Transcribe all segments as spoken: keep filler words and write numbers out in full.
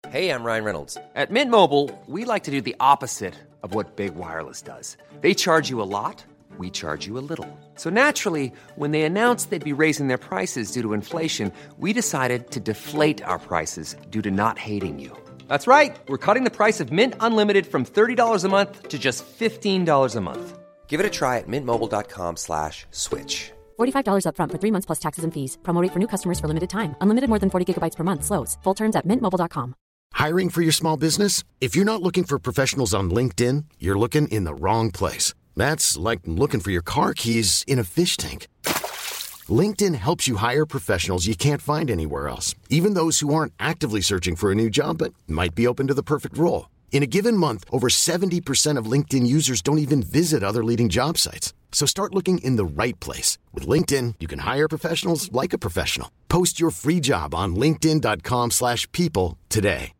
Hey, I'm Ryan Reynolds. At Mint Mobile, we like to do the opposite of what Big Wireless does. They charge you a lot, we charge you a little. So naturally, when they announced they'd be raising their prices due to inflation, we decided to deflate our prices due to not hating you. That's right. We're cutting the price of Mint Unlimited from thirty dollars a month to just fifteen dollars a month. Give it a try at mintmobile.com slash switch. forty-five dollars up front for three months plus taxes and fees. Promo rate for new customers for limited time. Unlimited more than forty gigabytes per month slows. Full terms at mint mobile dot com. Hiring for your small business? If you're not looking for professionals on LinkedIn, you're looking in the wrong place. That's like looking for your car keys in a fish tank. LinkedIn helps you hire professionals you can't find anywhere else, even those who aren't actively searching for a new job but might be open to the perfect role. In a given month, over seventy percent of LinkedIn users don't even visit other leading job sites. So start looking in the right place. With LinkedIn, you can hire professionals like a professional. Post your free job on linkedin.com slash people today.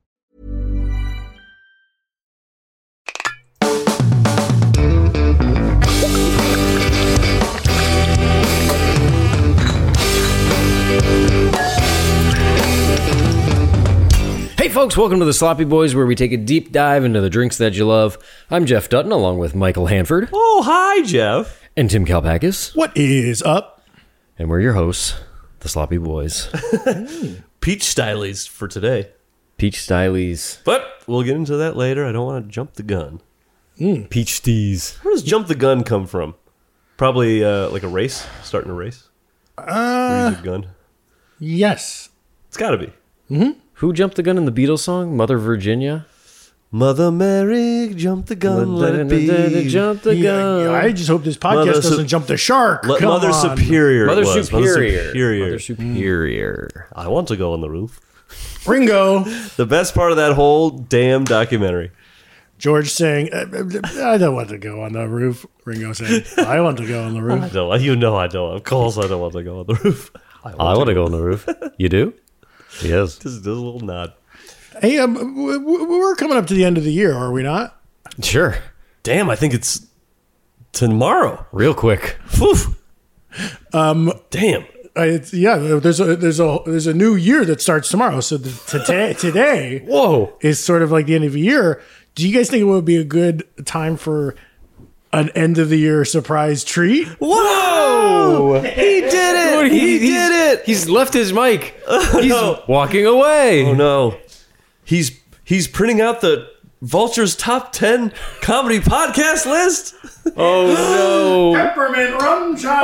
Hey folks, welcome to the Sloppy Boys, where we take a deep dive into the drinks that you love. I'm Jeff Dutton, along with Michael Hanford. Oh, hi, Jeff. And Tim Kalpakis. What is up? And we're your hosts, the Sloppy Boys. Peach Stylies for today. Peach Stylies. But we'll get into that later. I don't want to jump the gun. Mm. Peach Stees. Where does jump the gun come from? Probably uh, like a race, starting a race. Uh, use a gun. Yes. It's got to be. Mm-hmm. Who jumped the gun in the Beatles song? Mother Virginia? Mother Mary, jump the gun, let it be. Jump the gun. Yeah, I just hope this podcast Mother doesn't Su- jump the shark. Let Come Mother on. Superior. Mother it was. Superior. Mother Superior. Mother Superior. I want to go on the roof. Ringo. The best part of that whole damn documentary. George saying, I don't want to go on the roof. Ringo saying, I want to go on the I roof. don't, you know I don't. Of course I don't want to go on the roof. I want, I want to go on the roof. You do? Yes. Just, just a little nod. Hey, um, w- w- we're coming up to the end of the year, are we not? Sure. Damn, I think it's tomorrow. Real quick. Whew. Um, Damn. I, it's, yeah, there's a there's a there's a new year that starts tomorrow. So the, today today, whoa, is sort of like the end of the year. Do you guys think it would be a good time for an end of the year surprise treat? Whoa! He did it! Dude, he, he did it! He's left his mic. Oh, he's no. walking away. Oh no! He's he's printing out the Vulture's top ten comedy podcast list. Oh no! Peppermint rum shot.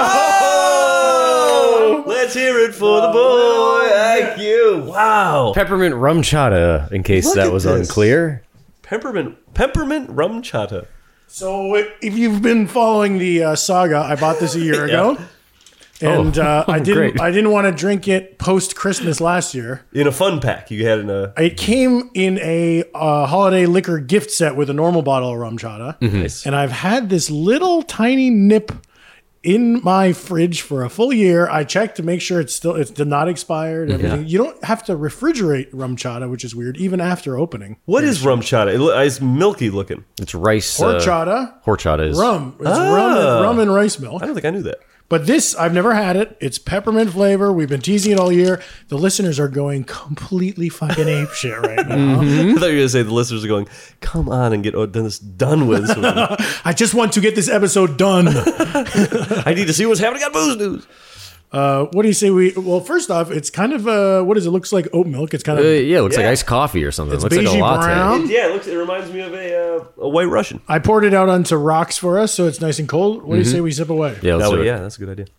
Oh! Let's hear it for the boy. I Q. Wow! Peppermint rum chata, in case Look that at was this. unclear. Peppermint peppermint rum chata. So if you've been following the uh, saga, I bought this a year ago, and Oh. uh, I Oh, didn't. great. I didn't want to drink it post Christmas last year. In a fun pack, you had in a. It came in a uh, holiday liquor gift set with a normal bottle of rum chata, Nice. and I've had this little tiny nip in my fridge for a full year. I checked to make sure it's still it's not expired. Everything. You don't have to refrigerate rum chata, which is weird, even after opening. What is rum chata? It lo- It's milky looking. It's rice. Horchata, Uh, horchata is rum. It's Ah. rum, and, rum and rice milk. I don't think I knew that. But this, I've never had it. It's peppermint flavor. We've been teasing it all year. The listeners are going completely fucking ape shit right now. I thought you were going to say the listeners are going, come on and get this done with. So I just want to get this episode done. I need to see what's happening on Booze News. Uh, what do you say we? Well, first off, it's kind of uh, what is it? Looks like oat milk. It's kind Uh, of yeah, it looks like Yeah. iced coffee or something. It It's looks like a beigey latte. brown. Yeah, it looks. It reminds me of a uh, a White Russian. I poured it out onto rocks for us, so it's nice and cold. What do you say we sip away? Yeah, let's That do way, it. yeah, that's a good idea.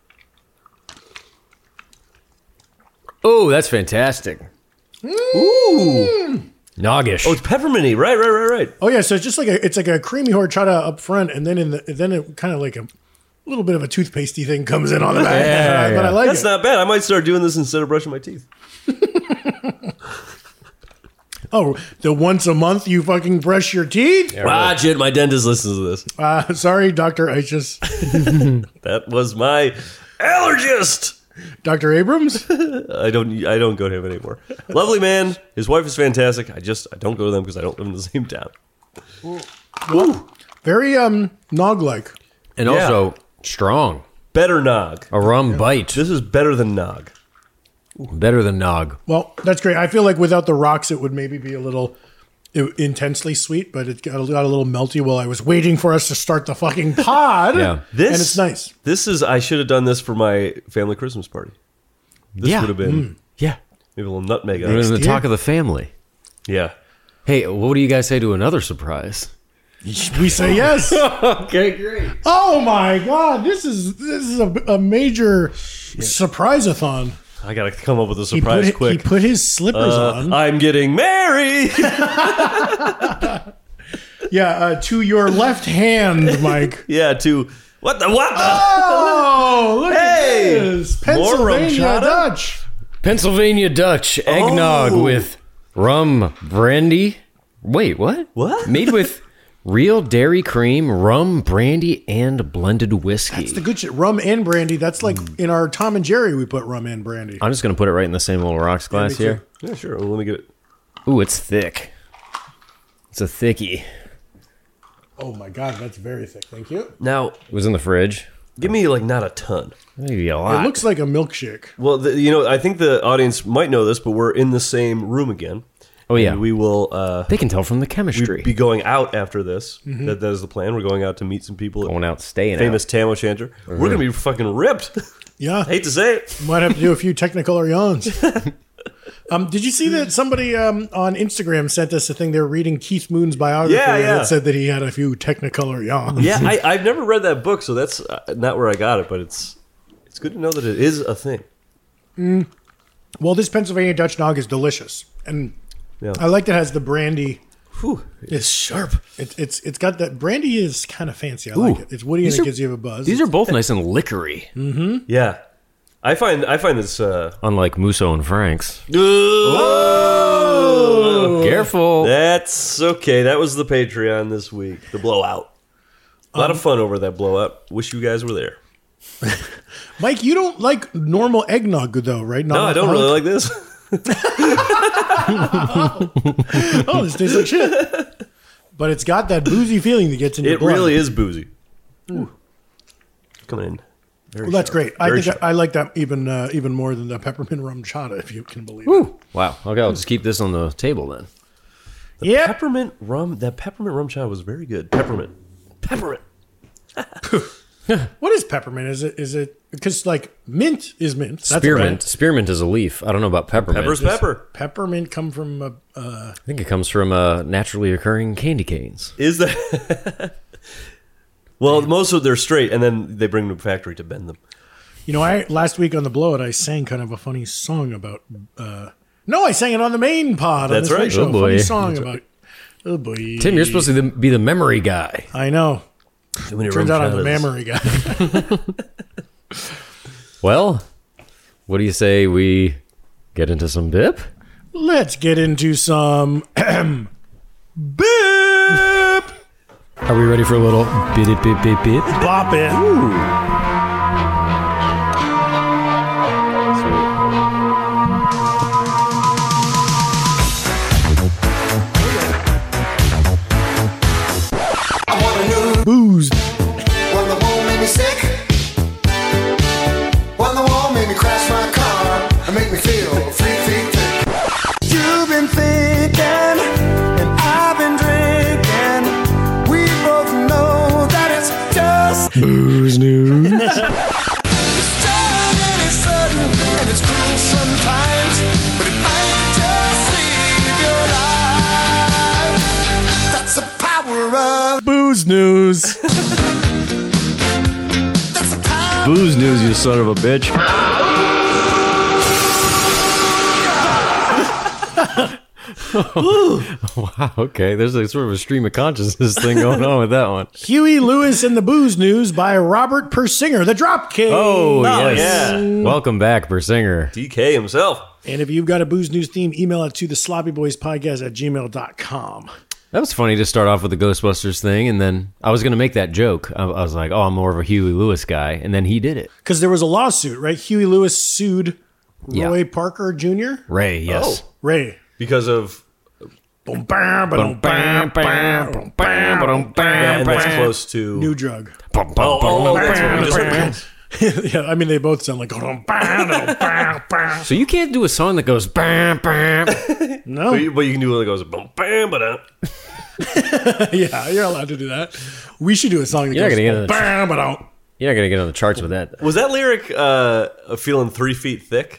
Oh, that's fantastic. Ooh. Noggish. Oh, it's pepperminty. Right, right, right, right. Oh yeah, so it's just like a it's like a creamy horchata up front, and then in the then it kind of like a little bit of a toothpastey thing comes in on the back. Yeah, but I yeah. like That's it. not bad. I might start doing this instead of brushing my teeth. Oh, the once a month you fucking brush your teeth? Watch it. My dentist listens to this. Uh, sorry, Doctor Isis. That was my allergist. Doctor Abrams? I don't. I don't go to him anymore. Lovely man. His wife is fantastic. I just. I don't go to them because I don't live in the same town. Well, very um nog-like. and yeah. also strong. Better nog. A rum bite. This is better than nog. Better than Nog. Well, that's great. I feel like without the rocks, it would maybe be a little it, intensely sweet, but it got a, got a little melty while I was waiting for us to start the fucking pod. Yeah. This, and it's nice. This is, I should have done this for my family Christmas party. This Yeah. would have been Mm. Yeah. maybe a little nutmeg on We're it. in the talk of the family. Yeah. Hey, what do you guys say to another surprise? We say yes. Okay, great. Oh my god, this is this is a, a major surprise-a-thon. I got to come up with a He put, surprise hi- quick. he put his slippers Uh, on. I'm getting married. Yeah, uh, to your left hand, Mike. yeah, to what the what the? Oh, look Hey! at this. More Pennsylvania rum chata? Dutch. Pennsylvania Dutch eggnog Oh. with rum brandy. Wait, what? What? Made with real dairy cream, rum, brandy, and blended whiskey. It's the good shit. Rum and brandy. That's like in our Tom and Jerry, we put rum and brandy. I'm just going to put it right in the same little rocks glass me too. here. Yeah, sure. Well, let me get it. Ooh, it's thick. It's a thickie. Oh my god, that's very thick. Thank you. Now, It was in the fridge. give me like not a ton. Maybe a lot. It looks like a milkshake. Well, the, you know, I think the audience might know this, but we're in the same room again. Oh, yeah. And we will uh, They can tell from the chemistry. be going out after this. Mm-hmm. That, that is the plan. We're going out to meet some people. Going at out, staying famous out. Tam O'Shanter. We're going to be fucking ripped. Yeah. I hate to say it. Might have to do a few Technicolor yawns. Um, did you see that somebody um, on Instagram sent us a thing? They were reading Keith Moon's biography Yeah, yeah. that said that he had a few Technicolor yawns. Yeah, I, I've never read that book, so that's uh, not where I got it, but it's it's good to know that it is a thing. Well, this Pennsylvania Dutch Nog is delicious, and Yeah. I like that it has the brandy. Whew. It's sharp. It, it's it's got that brandy is kind of fancy. I like it. It's woody and These it are- gives you a buzz. These are both nice and liquory, Yeah. I find I find this uh unlike Musso and Frank's. Oh! Careful. That's okay. That was the Patreon this week. The blowout. A lot of fun over that blowout. Wish you guys were there. Mike, you don't like normal eggnog though, right? No, I don't really like this. Oh, this tastes like shit. But it's got that boozy feeling that gets in your It blood. really is boozy. Ooh. Coming in. Very Well, that's sharp. great. I Very think sharp. I, I like that even uh, even more than the peppermint rum chata, if you can believe it. Woo. Wow. Okay, I'll just keep this on the table then. Yeah. Peppermint rum. That peppermint rum chai was very good. Peppermint. Peppermint. What is peppermint? Is it is it because like mint is mint? That's Spearmint. right. Spearmint is a leaf. I don't know about peppermint. Pepper's pepper. Peppermint come from a, uh, I think it comes from uh, naturally occurring candy canes. Is that? Well, most of they're straight, and then they bring them to the factory to bend them. you know, I last week on the blowout I sang kind of a funny song about. Uh, no, I sang it on the main pod. That's on this right. Show. Oh, boy. Funny song about. Oh boy, Tim, you're supposed to be the memory guy. I know. Too many Turns rum out I'm the chatas. memory guy. Well, what do you say we get into some bip? Let's get into some bip. Are we ready for a little bit bit bit bit bit? Bop it. Booze. When the wall made me sick. When the wall made me crash my car and make me feel three feet thick. You've been thinking and I've been drinking. We both know that it's just Booze news. it's strong and it's sudden and it's cruel sometimes. But it might just save your life. That's the power of Booze news. that's the power. Booze news, you son of a bitch. Wow, okay. There's a sort of a stream of consciousness thing going on with that one. Huey Lewis and the Booze News by Robert Persinger, the Dropkick. Oh, yes. yeah. Welcome back, Persinger. D K himself. And if you've got a Booze News theme, email it to the sloppy boys podcast at gmail dot com. That was funny to start off with the Ghostbusters thing, and then I was going to make that joke. I, I was like, oh, I'm more of a Huey Lewis guy, and then he did it. Because there was a lawsuit, right? Huey Lewis sued Yeah. Roy Parker Junior Ray, yes. Oh. Ray. Because of Boom, bam, ba-dum, bam, bam, boom, bam, ba-dum, yeah, bam, and that's bam. close to New drug. Oh, oh, oh, that's what we just Yeah, I mean, they both sound like. So you can't do a song that goes bam, bam. No. But you, but you can do one that goes bam, bam, ba Yeah, you're allowed to do that. We should do a song that You're not goes. gonna get it. Bam, ba dum. You're not gonna get on the charts with that. Was that lyric uh, feeling three feet thick?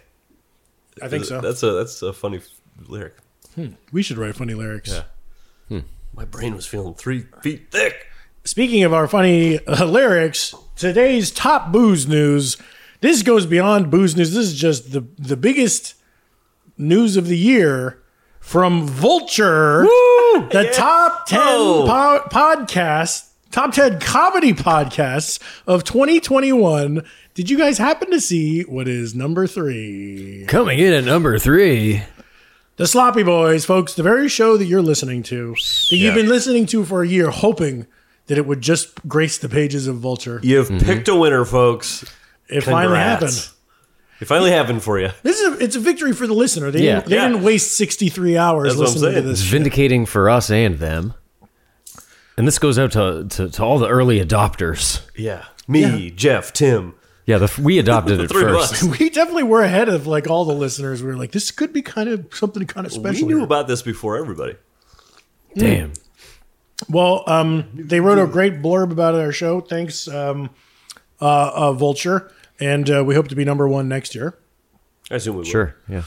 I think so. That's a that's a funny f- lyric. We should write funny lyrics. Yeah. My brain was feeling three feet thick. Speaking of our funny uh, lyrics, today's top booze news. This goes beyond booze news. This is just the the biggest news of the year from Vulture, the top ten Oh. po- podcasts, top ten comedy podcasts of twenty twenty-one. Did you guys happen to see what is number three? Coming in at number three. The Sloppy Boys, folks, the very show that you're listening to, that you've been listening to for a year, hoping that it would just grace the pages of Vulture. You've picked a winner, folks. It finally Congrats. happened. It finally happened for you. This is a, it's a victory for the listener. They, Yeah. didn't, they Yeah. didn't waste sixty-three hours That's what I'm listening to saying. this. It's vindicating for us and them. And this goes out to, to, to all the early adopters. Yeah. Me, Jeff, Tim. Yeah, the, we adopted it Three of first. us. We definitely were ahead of like all the listeners. We were like, this could be kind of something kind of special. We knew here. about this before everybody. Damn. Well, um, they wrote a great blurb about our show. Thanks, um, uh, uh, Vulture, and uh, we hope to be number one next year. I assume we will. Sure, yeah.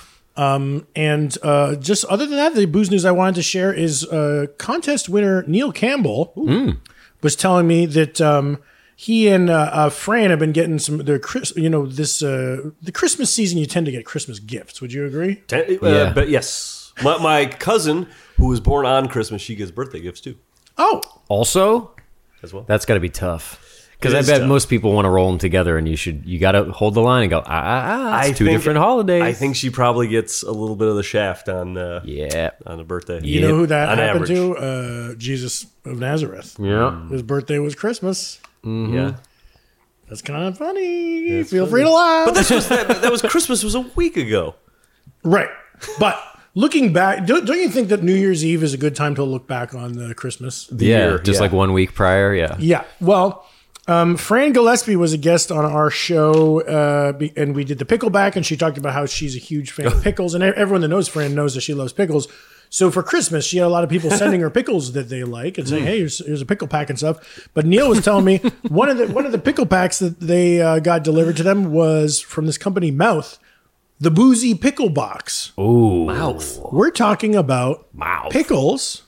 And uh, just other than that, the booze news I wanted to share is uh, contest winner Neil Campbell was telling me that um, he and uh, uh, Fran have been getting some. Their Chris, you know, this uh, the Christmas season. You tend to get Christmas gifts. Would you agree? Ten, uh, Yeah. But yes. My, my cousin, who was born on Christmas, she gets birthday gifts too, Oh, Also, as well. that's got to be tough. Because It I is bet tough. most people want to roll them together, and you should you got to hold the line and go, ah, ah, ah, it's two think- different holidays. I think she probably gets a little bit of the shaft on uh, Yeah. on a birthday. you know who that on happened average. to? Uh, Jesus of Nazareth. Yeah. His birthday was Christmas. Yeah. That's kind of funny. Feel free to laugh. But this was that, that was Christmas was a week ago. Right. But looking back, don't, don't you think that New Year's Eve is a good time to look back on the Christmas? The yeah, year, just yeah. like one week prior. Yeah. Yeah. Well, um, Fran Gillespie was a guest on our show, uh, be- and we did the pickleback, and she talked about how she's a huge fan of pickles, and e- everyone that knows Fran knows that she loves pickles. So for Christmas, she had a lot of people sending her pickles that they like and saying, "Hey, here's, here's a pickle pack and stuff." But Neil was telling me one of the one of the pickle packs that they uh, got delivered to them was from this company, Mouth, the Boozy Pickle Box. Ooh. Mouth. We're talking about Mouth. pickles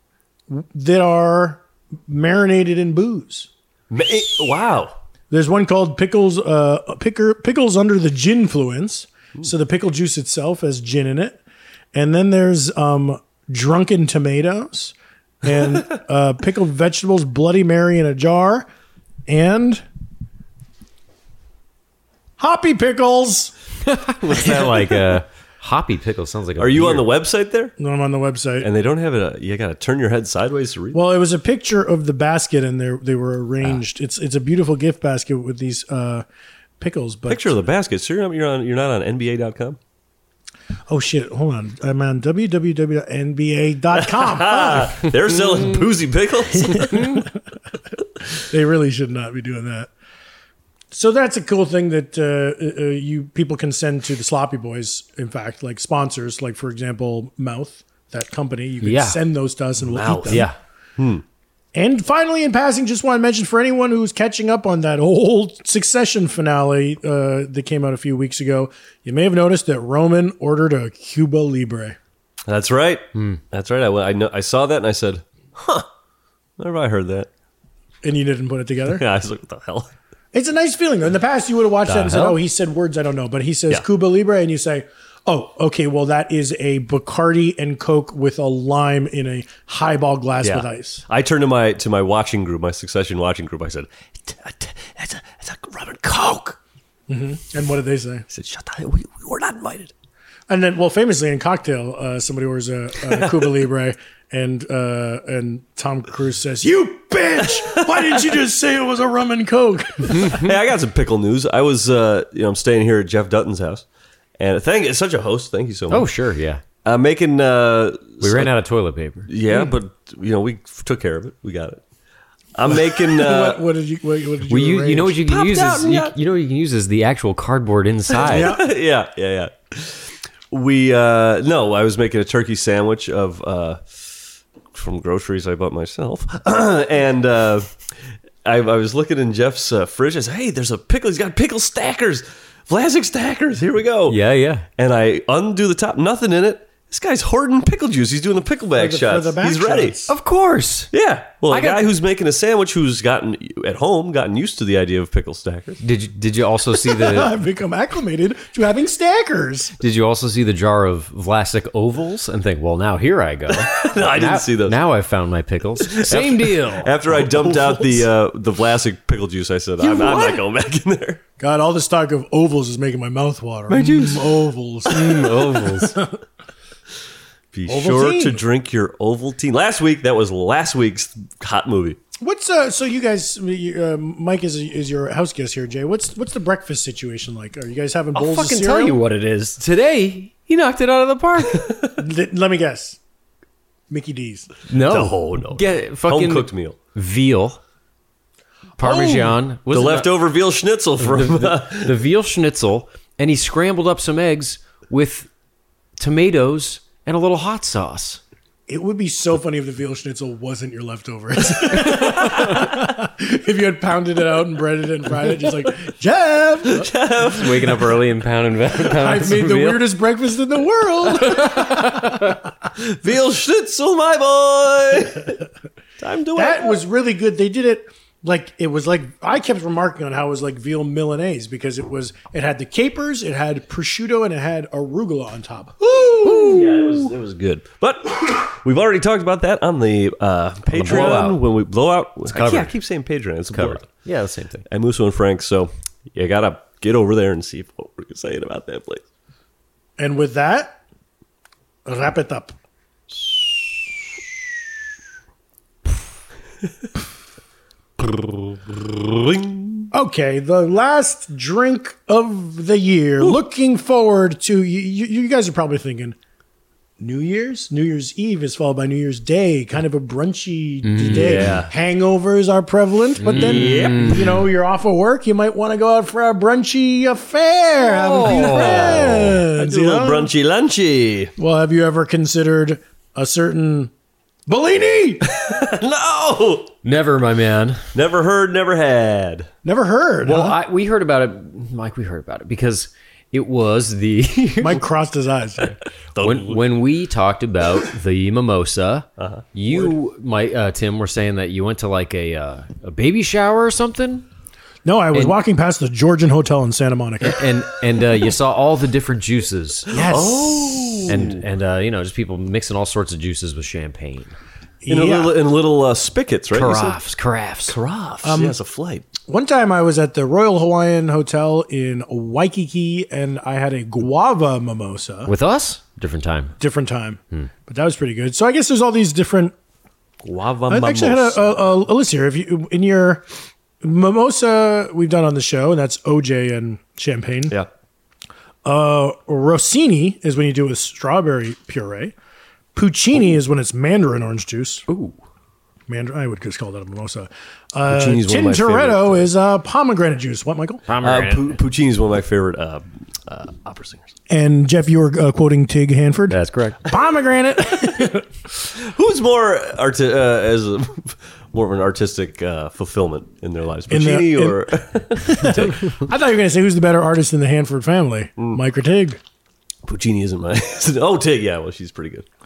that are marinated in booze. Ma- Wow. There's one called pickles, uh, picker, pickles under the ginfluence. So the pickle juice itself has gin in it, and then there's um, drunken tomatoes and uh, pickled vegetables, Bloody Mary in a jar, and hoppy pickles. What's that like? Uh, hoppy pickle sounds like a Are you on the beer. website there? No, I'm on the website. And they don't have it. Uh, you got to turn your head sideways to read. Well, it was a picture of the basket, and they they were arranged. It's it's a beautiful gift basket with these uh, pickles. But Picture of the basket. So you're not, you're, on, you're not on N B A dot com? oh shit, hold on, I'm on w w w dot n b a dot com. Ah, They're selling boozy pickles. they really should not be doing that. So that's a cool thing that uh, uh, you people can send to the Sloppy Boys. In fact, like sponsors, like for example, Mouth, that company, you can Yeah. send those to us and we'll Mouth. eat them. Yeah. And finally, in passing, just want to mention for anyone who's catching up on that old Succession finale uh, that came out a few weeks ago, you may have noticed that Roman ordered a Cuba Libre. That's right. That's right. I, went- I, know, I saw that and I said, huh, where have I heard that? And you didn't put it together? Yeah, I was like, what the hell? It's a nice feeling, though. In the past, you would have watched that and said, hell? oh, he said words I don't know. But he says Yeah. Cuba Libre, and you say, oh, okay, well, that is a Bacardi and Coke with a lime in a highball glass with ice. I turned to my to my watching group, my Succession watching group. I said, "That's a that's a rum and coke." And what did they say? I said, "Shut up, we, we were not invited." And then, well, famously in Cocktail, uh, somebody orders a, a Cuba Libre, and uh, and Tom Cruise says, "You bitch! Why didn't you just say it was a rum and Coke?" Hey, I got some pickle news. I was, uh, you know, I'm staying here at Jeff Dutton's house, and thank it's such a host. Thank you so much. Oh, sure. Yeah. I'm making. Uh, We ran out of toilet paper. Yeah, but you know, we f- took care of it. We got it. I'm making. Uh, what, what did you? What, what did you? Well, you, you know what you can Popped use out is and you, got- you know what you can use is the actual cardboard inside. Yeah. yeah, yeah, yeah. We uh no, I was making a turkey sandwich of uh from groceries I bought myself, and uh, I, I was looking in Jeff's uh, fridge. I said, "Hey, there's a pickle. He's got pickle stackers, Vlasic stackers. Here we go." Yeah, yeah. And I undo the top, nothing in it. This guy's hoarding pickle juice. He's doing the pickle bag the- for shots. the back He's ready. shots. Of course. Yeah. Well, a I got- guy who's making a sandwich who's gotten at home, gotten used to the idea of pickle stackers. Did you did you also see the I've become acclimated to having stackers. Did you also see the jar of Vlasic ovals and think, well, now here I go. No, I didn't now, see those. Now I've found my pickles. Same deal. After I dumped out the uh, the Vlasic pickle juice, I said, I'm, I'm not going back in there. God, all this talk of ovals is making my mouth water. My juice. Ovals. Mm, ovals. Be Ovaltine. sure to drink your Ovaltine. Last week, that was last week's hot movie. What's uh? So you guys, uh, Mike is is your house guest here, Jay. What's what's the breakfast situation like? Are you guys having I'll bowls of fucking cereal? tell you what it is. Today, he knocked it out of the park. Th- Let me guess. Mickey D's. No. No, no. Get fucking Home cooked meal. veal. Parmesan. Was The it not- leftover veal schnitzel from. the, the veal schnitzel, and he scrambled up some eggs with tomatoes and a little hot sauce. It would be so funny if the veal schnitzel wasn't your leftovers. If you had pounded it out and breaded it and fried it, just like, Jeff, Just waking up early and pounding, pounding I've some made the veal. weirdest breakfast in the world. veal schnitzel, my boy. Time to That wake was really good. They did it like it was like I kept remarking on how it was like veal Milanese because it was it had the capers, it had prosciutto, and it had arugula on top. Ooh. Yeah, it was, it was good. But we've already talked about that on the uh, Patreon blowout. when we blow out. I, covered. yeah, I keep saying Patreon. It's Covered. covered. Yeah, the same thing. And Musso and Frank. So you got to get over there and see what we're saying about that place. And with that, wrap it up. Okay, the last drink of the year. Looking forward to you, you. You guys are probably thinking New Year's. New Year's Eve is followed by New Year's Day, kind of a brunchy day. yeah. Hangovers are prevalent, but then you know you're off of work. You might want to go out for a brunchy affair, have a few friends. Do a you little know? brunchy lunchy. Well, have you ever considered a certain Bellini? No! Never, my man. Never heard, never had. Never heard. Well, huh? I, we heard about it, Mike. We heard about it because it was the Mike crossed his eyes. when when we talked about the mimosa. You, my uh, Tim, were saying that you went to like a uh, a baby shower or something, No, I was And- walking past the Georgian Hotel in Santa Monica. and and uh, you saw all the different juices. Yes. Oh. and and uh, you know, just people mixing all sorts of juices with champagne. In a Yeah. little, in little uh, spigots, right? You said? Carafes, carafes. Carafes. Um, yeah, it's a flight. One time I was at the Royal Hawaiian Hotel in Waikiki and I had a guava mimosa. With us, different time. Different time. But that was pretty good. So I guess there's all these different. Guava I actually had a, a, a list here. If you in your mimosa we've done on the show, and that's O J and champagne. Yeah. Uh, Rossini is when you do a strawberry puree. Puccini is when it's mandarin orange juice. Ooh, Mandarin, I would just call that a mimosa. Uh, Puccini's one of my Tintoretto favorite. is uh, pomegranate juice. What, Michael? Uh, Pu- Puccini is one of my favorite uh, uh, opera singers. And Jeff, you were uh, quoting Tig Hanford. that's correct. Pomegranate. Who's more art- uh, as a, more of an artistic uh, fulfillment in their lives, In the- Puccini in- or I thought you were going to say who's the better artist in the Hanford family, Mike or Tig? Puccini isn't my oh Tig? Yeah, well, she's pretty good.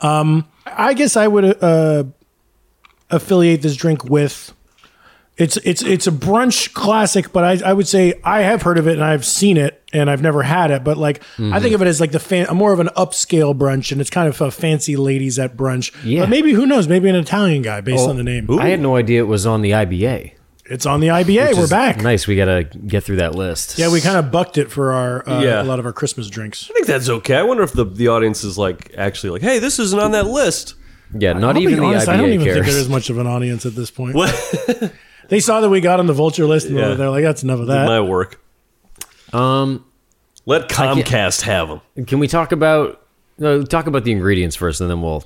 I guess I would uh, affiliate this drink with. It's it's it's a brunch classic, but I, I would say I have heard of it and I've seen it and I've never had it. But like I think of it as like the fan, more of an upscale brunch, and it's kind of a fancy ladies at brunch. Yeah. But maybe who knows? Maybe an Italian guy based on the name. I had no idea it was on the I B A. It's on the I B A. which We're is back. Nice. We got to get through that list. Yeah, we kind of bucked it for our uh, Yeah. a lot of our Christmas drinks. I think that's okay. I wonder if the, the audience is like actually like, hey, this isn't on that list. Yeah, not I'll be even the honest, I B A I don't even cares. think there is much of an audience at this point. What? They saw that we got on the Vulture list, and Yeah. they're like, "That's enough of Did that." my work. Um, Let Comcast have them. can we talk about uh, talk about the ingredients first, and then we'll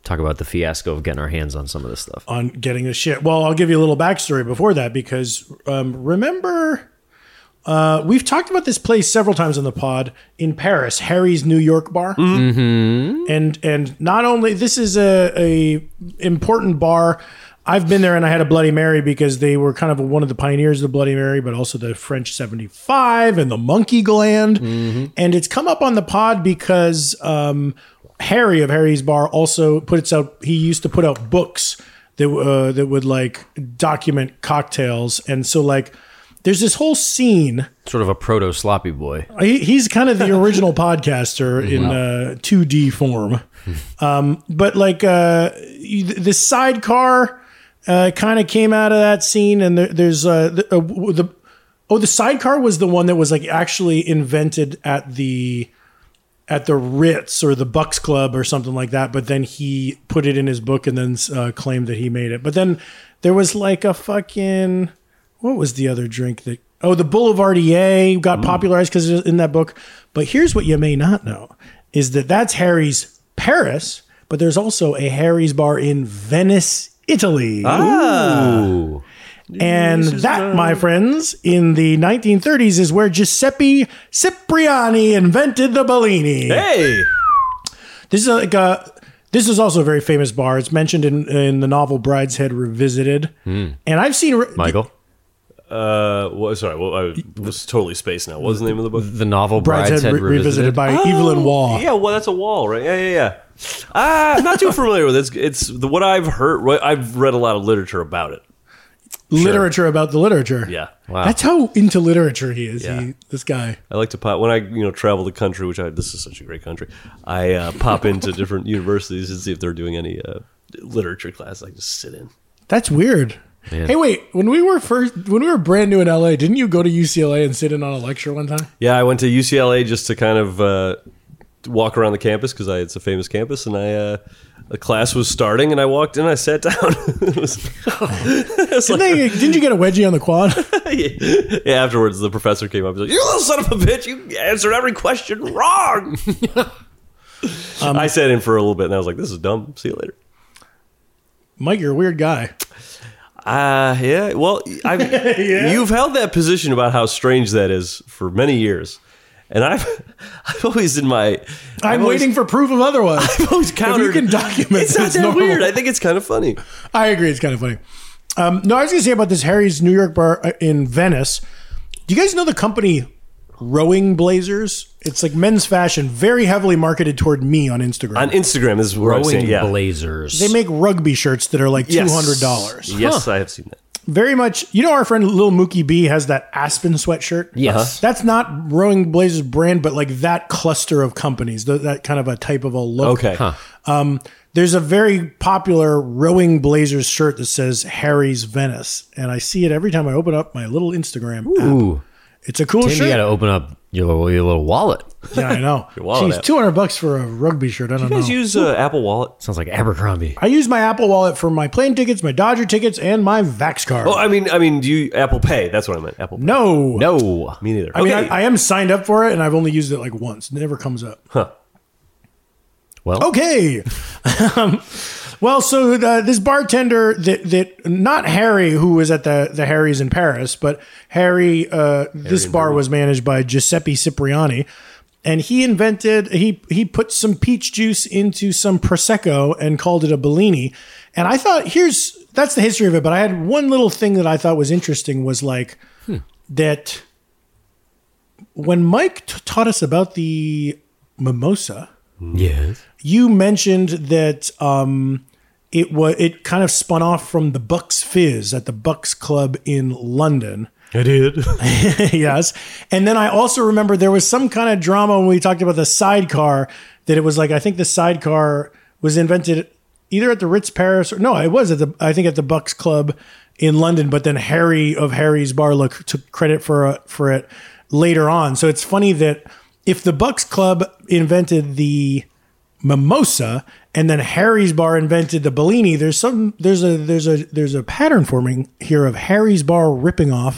talk about the fiasco of getting our hands on some of this stuff. On getting the shit. Well, I'll give you a little backstory before that because um, remember, uh, we've talked about this place several times on the pod in Paris, Harry's New York Bar, mm-hmm. and and not only this is a, a important bar. I've been there and I had a Bloody Mary because they were kind of one of the pioneers of the Bloody Mary, but also the French seventy-five and the Monkey Gland, mm-hmm. and it's come up on the pod because. Um, Harry of Harry's Bar also puts out, he used to put out books that uh, that would like document cocktails. And so like there's this whole scene. Sort of a proto sloppy boy. He, he's kind of the original podcaster in uh, two D form. Um, but like uh, the sidecar uh, kind of came out of that scene. And there, there's uh, the, uh, the, oh, the sidecar was the one that was like actually invented at the, at the Ritz or the Bucks Club or something like that. But then he put it in his book and then uh, claimed that he made it. But then there was like a fucking, what was the other drink that, oh, the Boulevardier got mm. popularized because it's in that book. But here's what you may not know is that that's Harry's Paris, but there's also a Harry's Bar in Venice, Italy. Ah. Ooh. And that, my friends, in the nineteen thirties is where Giuseppe Cipriani invented the Bellini. Hey! This is like a, this is also a very famous bar. It's mentioned in, in the novel Brideshead Revisited. Mm. And I've seen... Michael? Uh, well, sorry, well, I was totally spaced now. What was the name of the book? The novel Brideshead, Brideshead Re- Revisited. Revisited by oh, Evelyn Waugh. Yeah, well, that's a wall, right? Yeah, yeah, yeah. Uh, I'm not too familiar with it. It's, it's the, what I've heard. I've read a lot of literature about it. Literature sure. about the literature. Yeah. Wow. That's how into literature he is. Yeah. He, this guy. I like to pop when I you know travel the country, which I this is such a great country. I uh, pop into different universities and see if they're doing any uh, literature class. I just sit in. That's weird. Man. Hey, wait! When we were first, when we were brand new in L A, didn't you go to U C L A and sit in on a lecture one time? Yeah, I went to U C L A just to kind of uh, walk around the campus because it's a famous campus, and I. Uh, A class was starting, and I walked in. I sat down. it was, it was didn't, like, they, didn't you get a wedgie on the quad? yeah. yeah. Afterwards, the professor came up and was like, "You little son of a bitch! You answered every question wrong." um, I sat in for a little bit, and I was like, "This is dumb. See you later." Mike, you're a weird guy. Uh, yeah. Well, I've, yeah. You've held that position about how strange that is for many years. And I've, I've always in my. I'm always, waiting for proof of otherwise. I've always countered. If you can document it's not it's that normal. weird. I think it's kind of funny. I agree. It's kind of funny. Um, no, I was going to say about this Harry's New York Bar in Venice. Do you guys know the company Rowing Blazers? It's like men's fashion, very heavily marketed toward me on Instagram. On Instagram is where Rowing I've seen, yeah. Blazers. They make rugby shirts that are like yes. two hundred dollars. Yes, huh. I have seen that. Very much, you know, our friend Lil Mookie B has that Aspen sweatshirt. Yes, uh-huh. That's not Rowing Blazers brand, but like that cluster of companies, th- that kind of a type of a look. Okay. Huh. Um, there's a very popular Rowing Blazers shirt that says Harry's Venice, and I see it every time I open up my little Instagram Ooh. app. It's a cool Tim, shirt. You got to open up your little, your little wallet. Yeah, I know. Jeez, two hundred bucks for a rugby shirt. I don't Do you guys know. use uh, Apple Wallet? Sounds like Abercrombie. I use my Apple Wallet for my plane tickets, my Dodger tickets, and my Vax card. Oh, I mean, I mean, do you Apple Pay? That's what I meant. Apple Pay. No, No. Me neither. I okay. mean, I, I am signed up for it, and I've only used it like once. It never comes up. Huh. Well, Okay. um, well, so uh, this bartender that that not Harry, who was at the the Harry's in Paris, but Harry. Uh, this bar was managed by Giuseppe Cipriani, and he invented he he put some peach juice into some prosecco and called it a Bellini. And I thought, here's that's the history of it. But I had one little thing that I thought was interesting was like hmm. that when Mike t- taught us about the mimosa. Yes. You mentioned that um, it was it kind of spun off from the Bucks Fizz at the Bucks Club in London. I did. Yes. And then I also remember there was some kind of drama when we talked about the sidecar that it was like, I think the sidecar was invented either at the Ritz Paris or no, it was at the, I think at the Bucks Club in London, but then Harry of Harry's Bar look took credit for, uh, for it later on. So it's funny that if the Bucks Club invented the mimosa and then Harry's Bar invented the Bellini, there's some there's a there's a there's a pattern forming here of Harry's Bar ripping off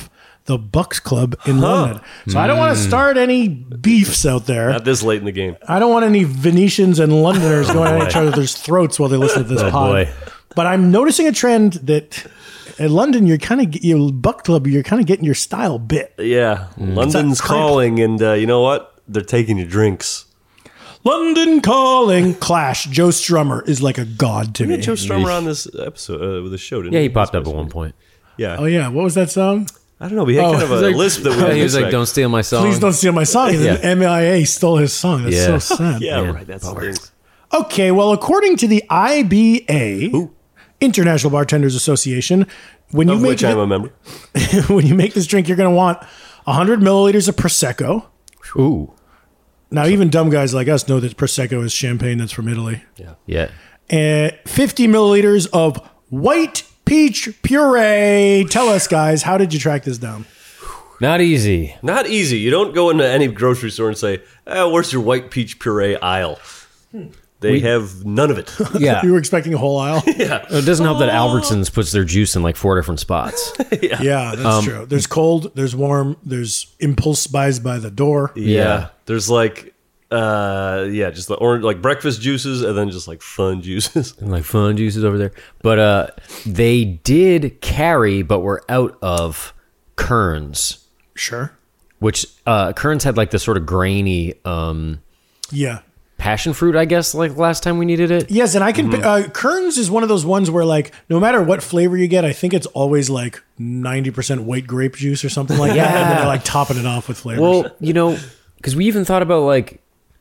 the Bucks Club in London. So I don't want to start any beefs out there. Not this late in the game. I don't want any Venetians and Londoners going at each other's throats while they listen to this Oh, pod. boy. But I'm noticing a trend that in London, you're kind of your Buck Club, you're kind of getting your style bit. Yeah, London's It's a clamp. calling, and uh, you know what? They're taking your drinks. London calling. Clash. Joe Strummer is like a god to We me. had Joe Strummer on this episode uh, with the show, didn't Yeah, he? he popped up at one point. Yeah. Oh yeah, what was that song? I don't know. We had Oh, kind of a he's like- lisp that we Yeah, didn't he was like, expect. "Don't steal my song." Please don't steal my song. And then Yeah. M I A stole his song. That's Yeah. so sad. Yeah, Yeah. right. That's the thing. Okay, well, according to the I B A, International Bartenders Association, when you Of make which I'm thi- a member. when you make this drink, you're going to want one hundred milliliters of Prosecco. Ooh, Now, even dumb guys like us know that Prosecco is champagne that's from Italy. yeah. And fifty milliliters of white peach puree. Tell us, guys, how did you track this down? Not easy. Not easy. You don't go into any grocery store and say, oh, where's your white peach puree aisle? They have none of it. Yeah. You were expecting a whole aisle? It doesn't help that Albertsons puts their juice in like four different spots. Yeah, that's Um, true. There's cold, there's warm, there's impulse buys by the door. Yeah. There's like, uh, yeah, just the orange, like breakfast juices and then just like fun juices. And like fun juices over there. But uh, they did carry, but were out of Kerns, Sure. which uh, Kerns had like this sort of grainy um, Yeah. passion fruit, I guess, like last time we needed it. Yes, and I can. Mm-hmm. Uh, Kerns is one of those ones where, like, no matter what flavor you get, I think it's always like ninety percent white grape juice or something like that. And then they're like topping it off with flavors. Well, you know, because we even thought about like,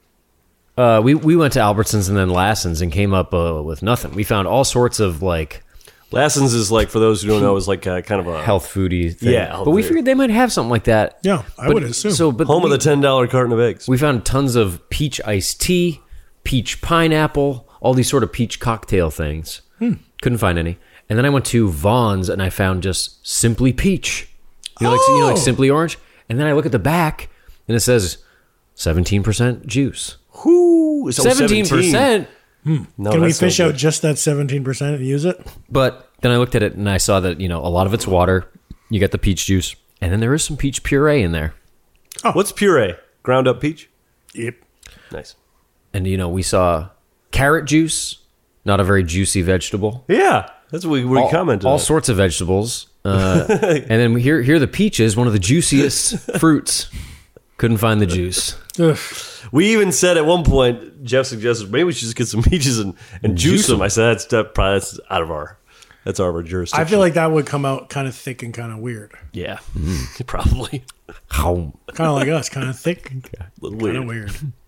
uh, we we went to Albertsons and then Lassen's and came up uh, with nothing. We found all sorts of like Lassen's is like, for those who don't know, is like a, kind of a health foody thing. Yeah, health but we food. figured they might have something like that. Yeah, I But- would assume. So, but home we, of the ten dollar carton of eggs. we found tons of peach iced tea, peach pineapple, all these sort of peach cocktail things. Hmm. Couldn't find any. And then I went to Vaughn's and I found just Simply Peach. You know, like, you know, like Oh. Simply Orange. And then I look at the back and it says seventeen percent juice. Whoo! So seventeen percent. No, Can we that's no fish out good. just that seventeen percent and use it? But then I looked at it and I saw that, you know, a lot of it's water. You get the peach juice. And then there is some peach puree in there. What's puree? Ground up peach? Yep. Nice. And, you know, we saw carrot juice, not a very juicy vegetable. Yeah. That's what we, we all, commented all on. sorts of vegetables. Uh, and then we here, here are the peaches, one of the juiciest fruits. Couldn't find the juice. Ugh. We even said at one point, Jeff suggested maybe we should just get some peaches and, and juice, Juice them. them. I said that's that probably that's out of our that's out of our jurisdiction. I feel like that would come out kind of thick and kind of weird. yeah, probably How? Kind of like us, kind of thick, a little kind of weird. weird.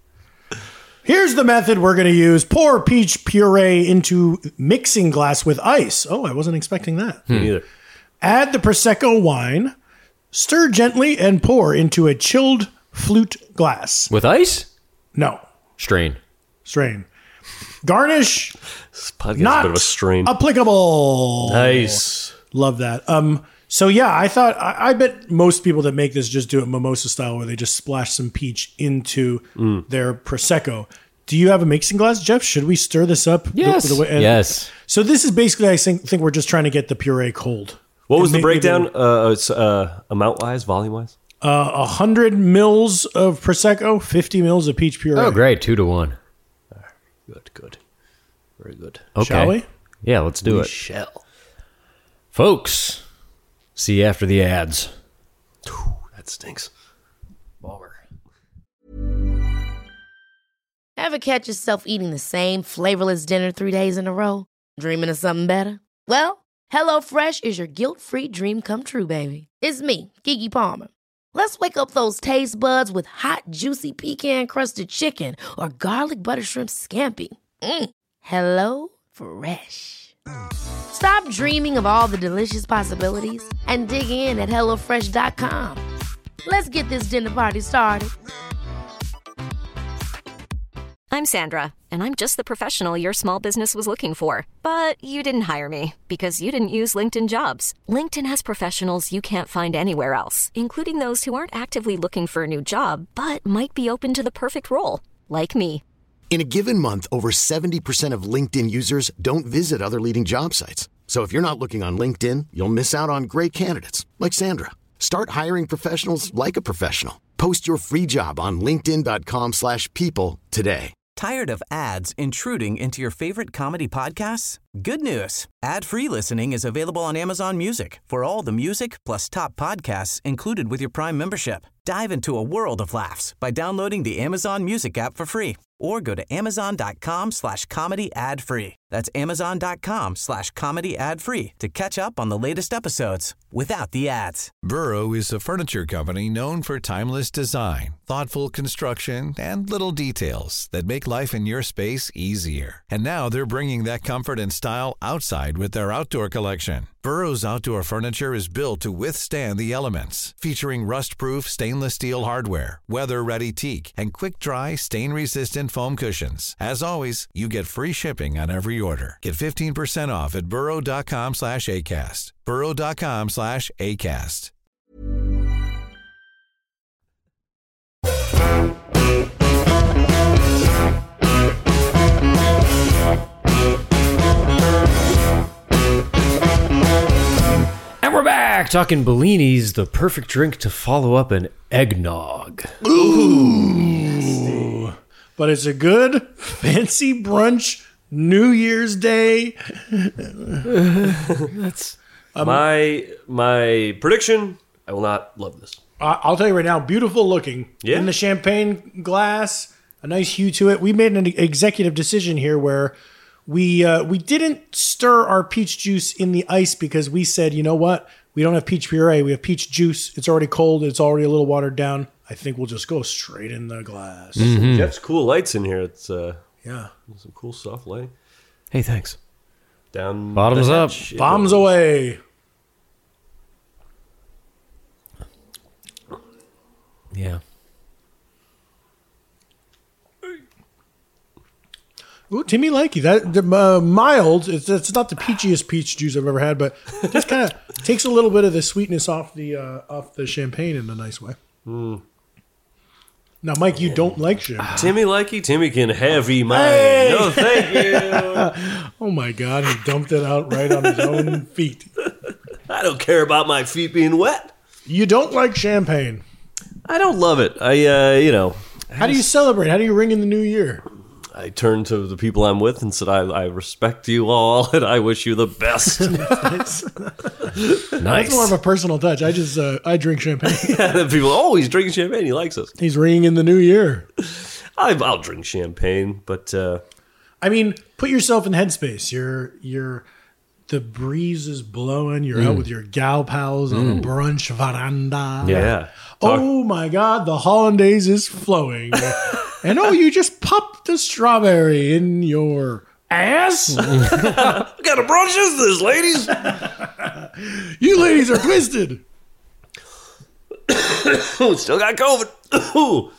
Here's the method we're going to use. Pour peach puree into mixing glass with ice. Oh, I wasn't expecting that. Me neither. Add the Prosecco wine, stir gently, and pour into a chilled flute glass. With ice? No, Strain. strain. Garnish, This podcast is a not bit of a strain. applicable. Nice. Love that. Um, so yeah, I thought I, I bet most people that make this just do it mimosa style, where they just splash some peach into Mm. their prosecco. Do you have a mixing glass, Jeff? Should we stir this up? the- Yes. the way- and- yes. So this is basically, I think, think we're just trying to get the puree cold. What was And the maybe breakdown? Uh, it's uh, amount wise, volume wise. Uh, a hundred mils of prosecco, fifty mils of peach puree. Oh, great. Two to one. Good, good, very good. Okay. Shall we? Yeah, let's do We it. shall. Folks, see you after the ads. That stinks. Bummer. Ever catch yourself eating the same flavorless dinner three days in a row? Dreaming of something better? Well, HelloFresh is your guilt-free dream come true, baby. It's me, Keke Palmer. Let's wake up those taste buds with hot, juicy pecan-crusted chicken or garlic butter shrimp scampi. Mm. Hello Fresh. Stop dreaming of all the delicious possibilities and dig in at hello fresh dot com. Let's get this dinner party started. I'm Sandra, and I'm just the professional your small business was looking for. But you didn't hire me because you didn't use LinkedIn Jobs. LinkedIn has professionals you can't find anywhere else, including those who aren't actively looking for a new job, but might be open to the perfect role, like me. In a given month, over seventy percent of LinkedIn users don't visit other leading job sites. So if you're not looking on LinkedIn, you'll miss out on great candidates like Sandra. Start hiring professionals like a professional. Post your free job on linkedin.com slash people today. Tired of ads intruding into your favorite comedy podcasts? Good news. Ad-free listening is available on Amazon Music for all the music plus top podcasts included with your Prime membership. Dive into a world of laughs by downloading the Amazon Music app for free or go to amazon.com slash comedy ad free. That's amazon.com slash comedy ad free to catch up on the latest episodes without the ads. Burrow is a furniture company known for timeless design, thoughtful construction, and little details that make life in your space easier. And now they're bringing that comfort and style outside with their outdoor collection. Burrow's outdoor furniture is built to withstand the elements, featuring rust-proof stainless steel hardware, weather-ready teak, and quick-dry, stain-resistant foam cushions. As always, you get free shipping on every order. Get fifteen percent off at burrow.com slash ACAST. burrow.com slash ACAST. And we're back talking Bellinis, the perfect drink to follow up an eggnog. Ooh. But it's a good, fancy brunch New Year's Day. That's um, my my prediction. I will not love this. I'll tell you right now, beautiful looking. Yeah. In the champagne glass, a nice hue to it. We made an executive decision here where we uh, we didn't stir our peach juice in the ice because we said, you know what? We don't have peach puree. We have peach juice. It's already cold. It's already a little watered down. I think we'll just go straight in the glass. Mm-hmm. Jeff's cool lights in here. It's uh, yeah, some cool soft lighting. Hey, thanks. Down bottoms up, bombs away. Yeah. Ooh, Timmy likey that the, uh, mild. It's, it's not the peachiest peach juice I've ever had, but it just kind of takes a little bit of the sweetness off the uh, off the champagne in a nice way. Mm. Now, Mike, you don't like champagne. Timmy likey, Timmy can heavy mine. Hey! No, thank you. Oh my God, he dumped it out right on his own feet. I don't care about my feet being wet. You don't like champagne. I don't love it. I, uh, you know. I How just, do you celebrate? How do you ring in the new year? I turned to the people I'm with and said, I, I respect you all and I wish you the best. Nice. Nice. That's more of a personal touch. I just, uh, I drink champagne. Yeah, people, oh, he's drinking champagne. He likes us. He's ringing in the new year. I, I'll drink champagne, but... Uh, I mean, put yourself in headspace. You're, you're, the breeze is blowing. You're Mm. out with your gal pals on Mm. a brunch veranda. Yeah. Oh my God, the hollandaise is flowing. And oh, you just popped a strawberry in your ass? What kind of brunch is this, ladies? You ladies are twisted. Still got COVID.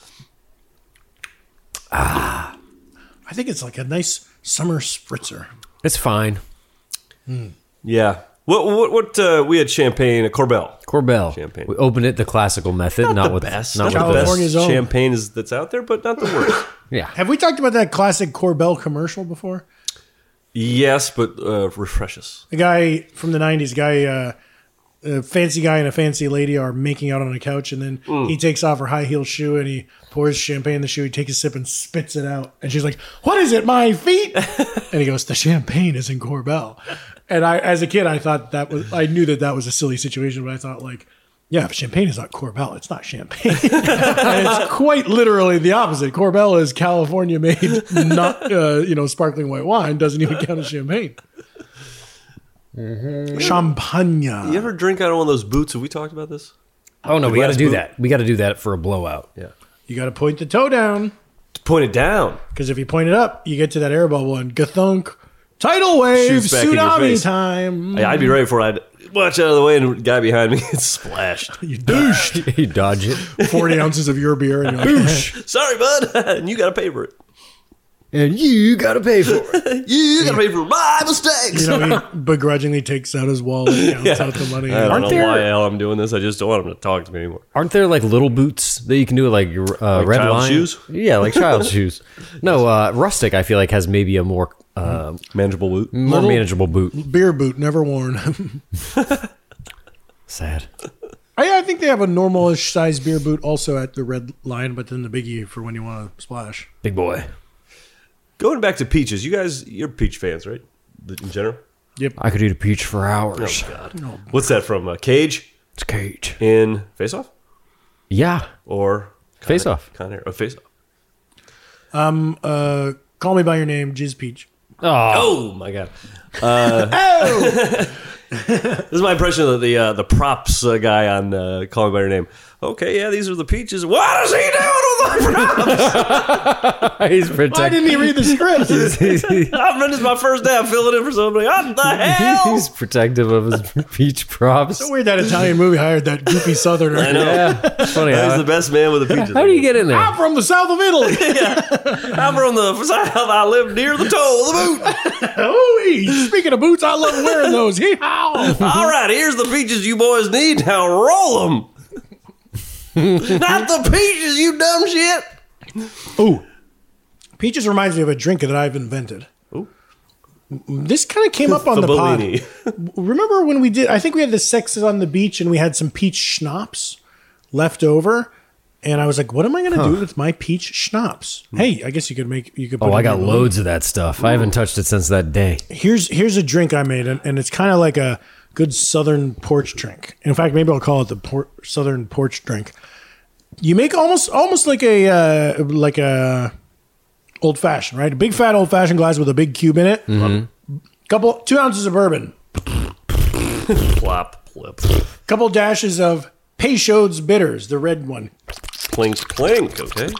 Ah, I think it's like a nice summer spritzer. It's fine. Mm. Yeah. What? What? What? Uh, we had champagne, a Corbel. Corbel. Champagne. We opened it the classical method, not, Not, the with best. not Not with the California's best own. champagne is, that's out there, but not the worst. Yeah. Have we talked about that classic Corbel commercial before? Yes, but uh, refresh us. The guy from the nineties, guy, uh, a fancy guy and a fancy lady are making out on a couch, and then Mm. he takes off her high heel shoe and he pours champagne in the shoe. He takes a sip and spits it out, and she's like, "What is it, my feet?" And he goes, "The champagne is in Corbel." And I, as a kid, I thought that was, I knew that that was a silly situation, but I thought like, yeah, if champagne is not Corbel, it's not champagne. And it's quite literally the opposite. Corbel is California made, not, uh, you know, sparkling white wine. Doesn't even count as champagne. Mm-hmm. Champagne. You ever drink out of one of those boots? Have we talked about this? Oh, no, The we got to glass do boot? that. We got to do that for a blowout. Yeah. You got to point the toe down. Point it down. Because if you point it up, you get to that air bubble and gathunk. Tidal wave, Shoots back in your tsunami face. time. Hey, I'd be ready for it. I'd watch out of the way, and the guy behind me gets splashed. You douched. You dodge it. forty ounces of your beer. And you're like, Sorry, bud. And you got to pay for it. And you got to pay for it. You got to pay for my mistakes. you know, he begrudgingly takes out his wallet and counts Yeah. out the money. I don't Aren't know there- why the hell I'm doing this. I just don't want him to talk to me anymore. Aren't there like little boots that you can do like uh, Like red child line shoes? Yeah, like child shoes. No, uh, Rustic. I feel like has maybe a more uh, Manageable boot. more Little- manageable boot. Beer boot, never worn. Sad. I, I think they have a normal-ish size beer boot also at the Red Lion, but then the biggie for when you want to splash. Big boy. Going back to peaches, you guys, you're peach fans, right? In general? Yep. I could eat a peach for hours. Oh, God. No. What's that from? Uh, Cage? It's Cage. In Face Off? Yeah. Or Face Off. Con Air. Oh, Face Off. Um, uh, Call Me By Your Name, Jizz Peach. Oh, oh my God. Uh, oh! This is my impression of the uh, the props uh, guy on uh, Call Me By Your Name. Okay, yeah, these are the peaches. What is he doing with the props? He's protect- Why didn't he read the script? I'm this is my first day. I'm filling in for somebody. What the hell? He's protective of his peach props. So weird that Italian movie hired that goofy southerner. I know. Yeah, it's funny. He's How, the best man with the peaches. how do you get in there? I'm from the south of Italy. Yeah. I'm from the south. I live near the toe of the boot. Oh, speaking of boots, I love wearing those. Hee-haw. All right, here's the peaches you boys need. Now roll them. Not the peaches, you dumb shit. Ooh. Peaches reminds me of a drink that I've invented. Ooh. This kind of came up on the pod. Fabellini. Remember when we did, I think we had the Sexes on the Beach and we had some peach schnapps left over. And I was like, what am I going to Huh. do with my peach schnapps? Hey, I guess you could make, you could put Oh, it I in got your loads of that stuff. I haven't touched it since that day. Here's here's a drink I made, and, and it's kind of like a good Southern porch drink. In fact, maybe I'll call it the por- Southern porch drink. You make almost almost like a uh, like a old fashioned, right? A big fat old fashioned glass with a big cube in it. Mm-hmm. Couple two ounces of bourbon. Plop, plip. Couple dashes of Peychaud's bitters, the red one. Clink, clink, okay.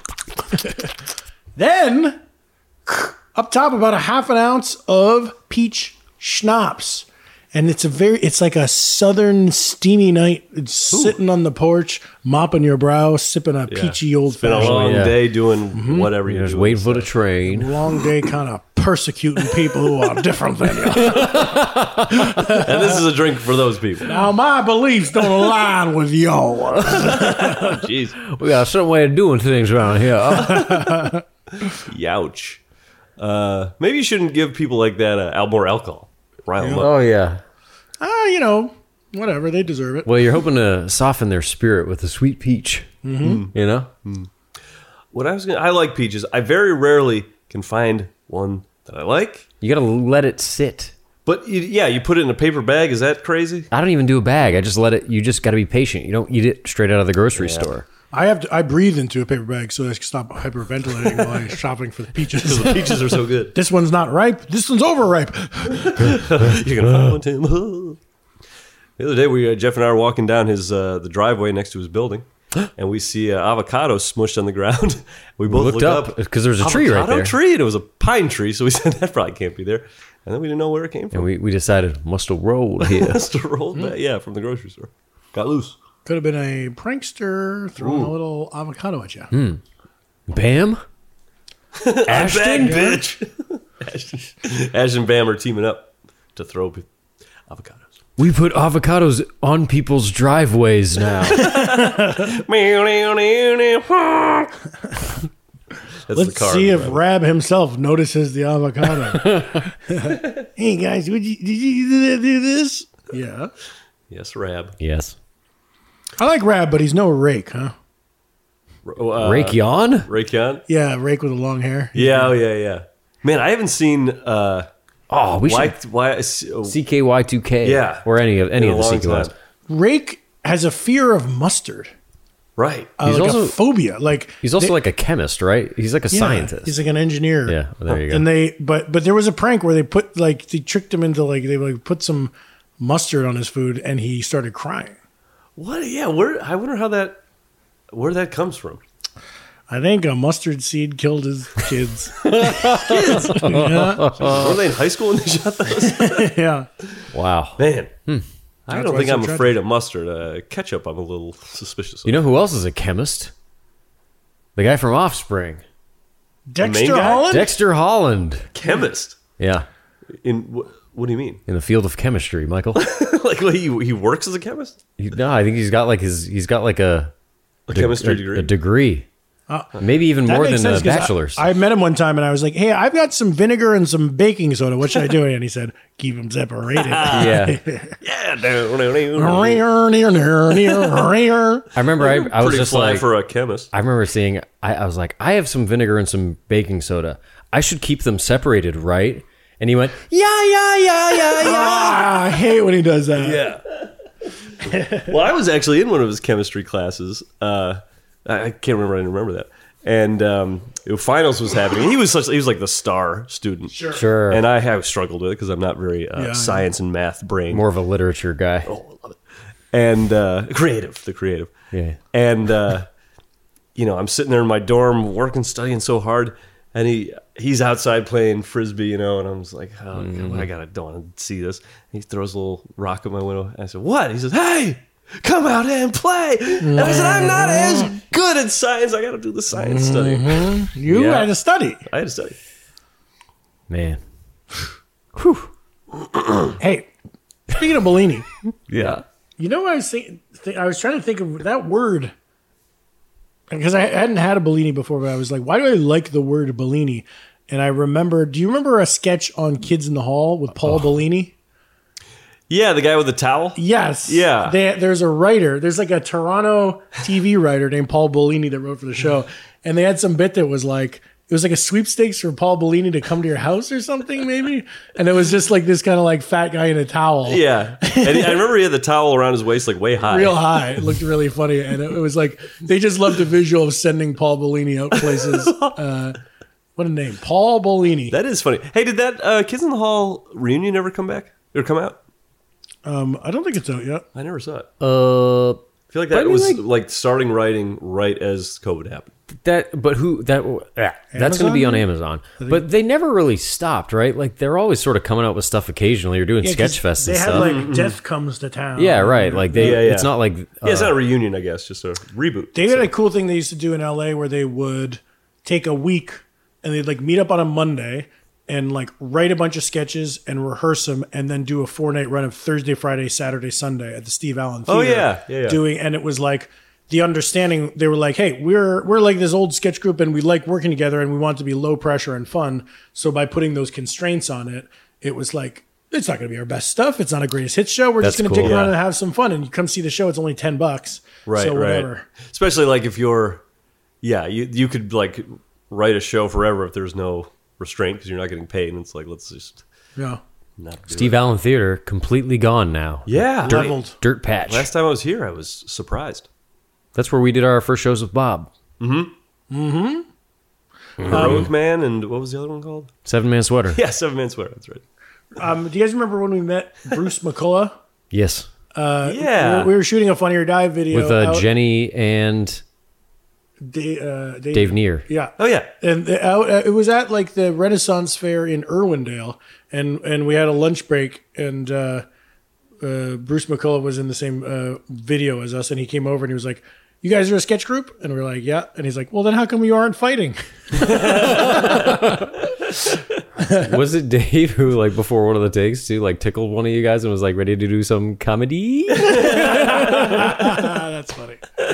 Then up top, about a half an ounce of peach schnapps. And it's a very, it's like a southern steamy night. It's sitting on the porch, mopping your brow, sipping a Yeah. peachy old It's been a fashioned. long yeah. day doing whatever you're Just doing. waiting for the train. Long day kind of persecuting people who are different than you. And this is a drink for those people. Now, my beliefs don't align with yours. Jeez. We got some way of doing things around here. Youch. Uh, maybe you shouldn't give people like that uh, al- more alcohol. Rile them up. Oh, yeah. Ah, you know, whatever. They deserve it. Well, you're hoping to soften their spirit with a sweet peach. Mm-hmm. You know? What I was gonna, I like peaches. I very rarely can find one that I like. You got to let it sit. But you, yeah, you put it in a paper bag. Is that crazy? I don't even do a bag. I just let it. You just got to be patient. You don't eat it straight out of the grocery Yeah. store. I have to, I breathe into a paper bag so I can stop hyperventilating while I'm shopping for the peaches. The peaches are so good. This one's not ripe. This one's overripe. You're gonna find one, Tim. The other day, we uh, Jeff and I were walking down his uh, the driveway next to his building, and we see uh, avocados smushed on the ground. We both looked looked, up, up 'cause there's a tree right avocado there. tree, and it was a pine tree. So we said that probably can't be there, and then we didn't know where it came from. And we, we decided, must have rolled here. Must have rolled back, yeah, from the grocery store. Got loose. Could have been a prankster throwing a little avocado at you. Hmm. Bam? Ashton, bitch. Ashton, Ash and Bam are teaming up to throw p- avocados. We put avocados on people's driveways now. That's Let's the car see if driver. Rab himself notices the avocado. Hey guys, would you, did you do this? Yeah. Yes, Rab. Yes. I like Rab, but he's no rake, huh? Uh, Rake Yon? Rake Yon? Yeah, rake with the long hair. Yeah, oh, yeah, yeah. Man, I haven't seen. Uh, oh, we why, should. Why, oh, C K Y two K. Yeah. Or any of any in of a the long C K Ys. time. Rake has a fear of mustard. Right. Uh, He's like also- a phobia. Like He's also they- like a chemist, right? He's like a yeah, scientist. He's like an engineer. Yeah, well, there you go. And they, but but there was a prank where they put like they tricked him into like they like put some mustard on his food, and he started crying. What? Yeah, where? I wonder how that, where that comes from. I think a mustard seed killed his kids. Kids? Yeah. Were they in high school when they shot those? Yeah. Wow. Man. Hmm. I That's don't why think it's so I'm tragic. afraid of mustard. Uh, ketchup, I'm a little suspicious of. You know who else is a chemist? The guy from Offspring. Dexter main guy? Holland? Dexter Holland. Chemist? Yeah. In wh- What do you mean? In the field of chemistry, Michael. Like what, he he works as a chemist? He- no, I think he's got like his he's got like a A chemistry a, degree? A degree. Maybe even That more makes than sense, uh, 'cause bachelors. I, I met him one time and I was like, hey, I've got some vinegar and some baking soda. What should I do? And he said, keep them separated. yeah. Yeah. I remember I, I was Pretty just fly like, for a chemist. I remember seeing, I, I was like, I have some vinegar and some baking soda. I should keep them separated, right? And he went, yeah, yeah, yeah, yeah, yeah. Ah, I hate when he does that. Yeah. Well, I was actually in one of his chemistry classes. Uh, I I can't remember. I didn't remember that. And um, it- finals was happening. He was such. He was like the star student. Sure. Sure. And I have struggled with it because I'm not very uh, Yeah. science and math brain. More of a literature guy. Oh, I love it. And uh, creative, the creative. Yeah. And uh, you know, I'm sitting there in my dorm working, studying so hard, and he he's outside playing frisbee, you know, and I'm just like, oh, Mm-hmm. God, I gotta don't want to see this. And he throws a little rock at my window. And I said, what? He says, hey, come out and play. And I said, I'm not as good at science. I got to do the science study. You Yeah. had to study. I had to study. Man. Hey, speaking of Bellini, Yeah. you know what I was thinking? Th- I was trying to think of that word because I hadn't had a Bellini before, but I was like, why do I like the word Bellini? And I remember, do you remember a sketch on Kids in the Hall with Paul Bellini? Yeah, the guy with the towel. Yes. Yeah. They, there's a writer. There's like a Toronto T V writer named Paul Bellini that wrote for the show. And they had some bit that was like, it was like a sweepstakes for Paul Bellini to come to your house or something, maybe. And it was just like this kind of like fat guy in a towel. Yeah. And he- I remember he had the towel around his waist like way high. Real high. It looked really funny. And it, it was like, they just loved the visual of sending Paul Bellini out places. Uh, what a name. Paul Bellini. That is funny. Hey, did that uh, Kids in the Hall reunion ever come back? Or come out? Um, I don't think it's out yet. I never saw it. Uh, I feel like But I that mean, was like- like starting writing right as COVID happened. that, but who, that, yeah, that's going to be on Amazon. But they never really stopped, right? Like, they're always sort of coming out with stuff occasionally or doing Yeah, 'cause sketch fests They and had stuff. like Death Comes to Town. yeah, right. Like, they, Yeah, yeah. it's not like, uh, Yeah, it's not a reunion, I guess, just a reboot. They had a cool thing they used to do in L A where they would take a week and they'd like meet up on a Monday and like write a bunch of sketches and rehearse them and then do a four night run of Thursday, Friday, Saturday, Sunday at the Steve Allen Theater. Oh, yeah. Yeah, yeah. Doing, and it was like the understanding, they were like, hey, we're, we're like this old sketch group and we like working together and we want it to be low pressure and fun. So by putting those constraints on it, it was like, it's not going to be our best stuff. It's not a greatest hits show. We're That's just going to cool. dick around Yeah. and have some fun. And you come see the show. It's only ten bucks. Right, so right. whatever. Especially like if you're, yeah, you you could like write a show forever if there's no restraint because you're not getting paid, and it's like let's just Yeah. not do Steve it. Allen Theater, completely gone now. Yeah, Dirt, Leveled. dirt patch. last time I was here, I was surprised. That's where we did our first shows with Bob. Heroic Man and what was the other one called? Seven Man Sweater. Yeah, Seven Man Sweater. That's right. Um, do you guys remember when we met Bruce McCullough? Yes. Uh, Yeah. we were shooting a Funny or Die video With uh, out- Jenny and Da- uh, Dave, Dave Neer. Yeah. Oh yeah, And the, out, uh, it was at like the Renaissance Fair in Irwindale, and and we had a lunch break, and uh, uh, Bruce McCullough was in the same uh, video as us, and he came over and he was like, "You guys are a sketch group?" And we are like, "Yeah." And he's like, "Well, then how come you aren't fighting?" Was it Dave who, like, before one of the takes, too, like, tickled one of you guys and was, like, ready to do some comedy? That's funny.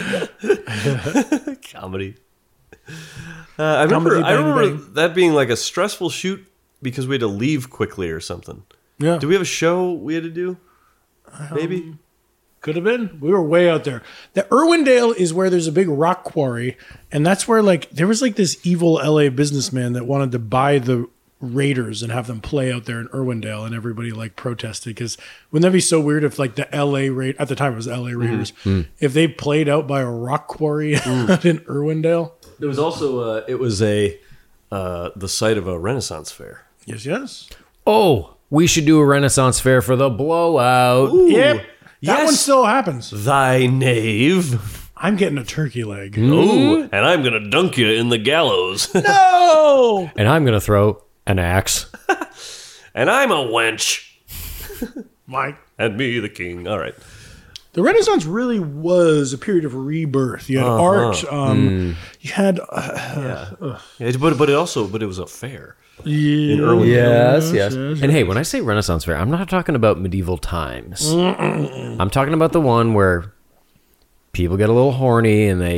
comedy. Uh, I remember. Comedy I bang remember bang. that being like a stressful shoot because we had to leave quickly or something. Yeah. Do we have a show we had to do? Maybe. Could have been. We were way out there. The Irwindale is where there's a big rock quarry, and that's where like there was like this evil L A businessman that wanted to buy the Raiders and have them play out there in Irwindale, and everybody like protested because wouldn't that be so weird if like the L A Raid at the time it was the L A Raiders if they played out by a rock quarry out in Irwindale? There was also. Uh, it was a uh, the site of a Renaissance fair. Yes, yes. Oh, we should do a Renaissance fair for the blowout. Yep. That yes. one still happens. Thy knave. I'm getting a turkey leg. Ooh, and I'm gonna dunk you in the gallows. No. And I'm going to throw an axe. And I'm a wench. Mike. And me the king. All right. The Renaissance really was a period of rebirth. You had art. Um, You had uh, Yeah, but but it also but it was a fair. yeah, In Irwindale. Yes, yes. And hey, when I say Renaissance fair, I'm not talking about medieval times. I'm talking about the one where people get a little horny and they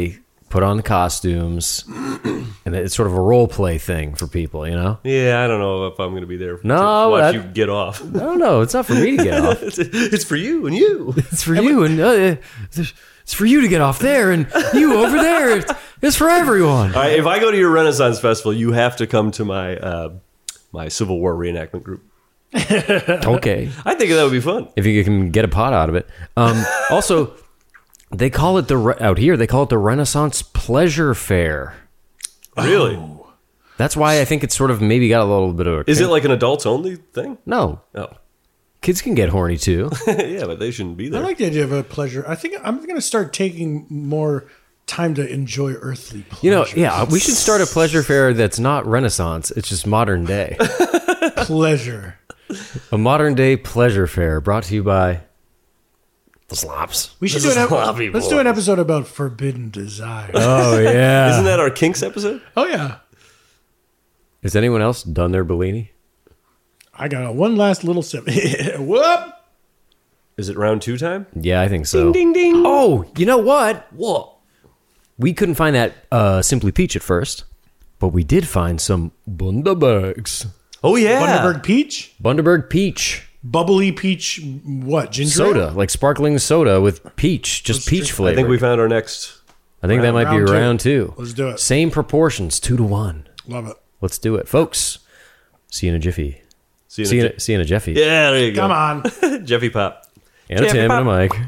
put on the costumes, and it's sort of a role play thing for people, you know? Yeah, I don't know if I'm going to be there No, to watch that- you get off. No, no, it's not for me to get off. it's, it's for you and you. It's for you, and uh, it's for you to get off there, and you over there. It's, it's for everyone. All right, if I go to your Renaissance Festival, you have to come to my uh, my Civil War reenactment group. Okay. I think that would be fun. If you can get a pot out of it. Um, also, they call it the, re- out here, they call it the Renaissance Pleasure Fair. Really? Oh. That's why I think it's sort of maybe got a little bit of a... Is it like an adults only thing? No. Oh. Kids can get horny too. Yeah, but they shouldn't be I there. like the idea of a pleasure. I think I'm going to start taking more time to enjoy earthly pleasure. You know, yeah, we should start a pleasure fair that's not Renaissance. It's just modern day. pleasure. A modern day pleasure fair brought to you by the Slops. We should This do an is ep- sloppy let's boy. do an episode about forbidden desire. Oh, yeah. Isn't that our Kinks episode? Oh yeah. Has anyone else done their Bellini? I got a one last little sip. Whoop. Is it round two time? Yeah, I think so. Ding, ding, ding. Oh, you know what? What? We couldn't find that uh, Simply Peach at first, but we did find some Bundabergs. Oh, yeah. Bundaberg peach, Bundaberg Peach. bubbly peach. What ginger Soda, ale? like sparkling soda with peach, just Let's peach drink- flavor. I think we found our next. I think that might be Round two. round two. Let's do it. Same proportions, two to one. Love it. Let's do it, folks. See you in a jiffy. See you See in you a in a, see you in a Jeffy. Yeah, there you go. Come on. Jeffy Pop. And a Jeffy Tim Pop. and a Mike.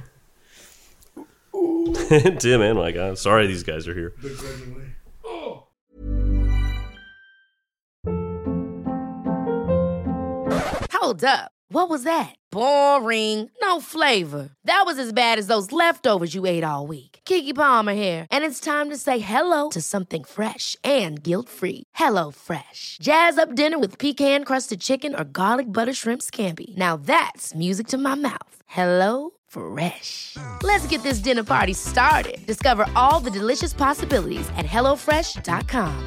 Tim and Mike. I'm sorry these guys are here. Hold up. What was that? Boring. No flavor. That was as bad as those leftovers you ate all week. Keke Palmer here, and it's time to say hello to something fresh and guilt-free. Hello Fresh. Jazz up dinner with pecan-crusted chicken or garlic butter shrimp scampi. Now that's music to my mouth. Hello Fresh. Let's get this dinner party started. Discover all the delicious possibilities at hello fresh dot com.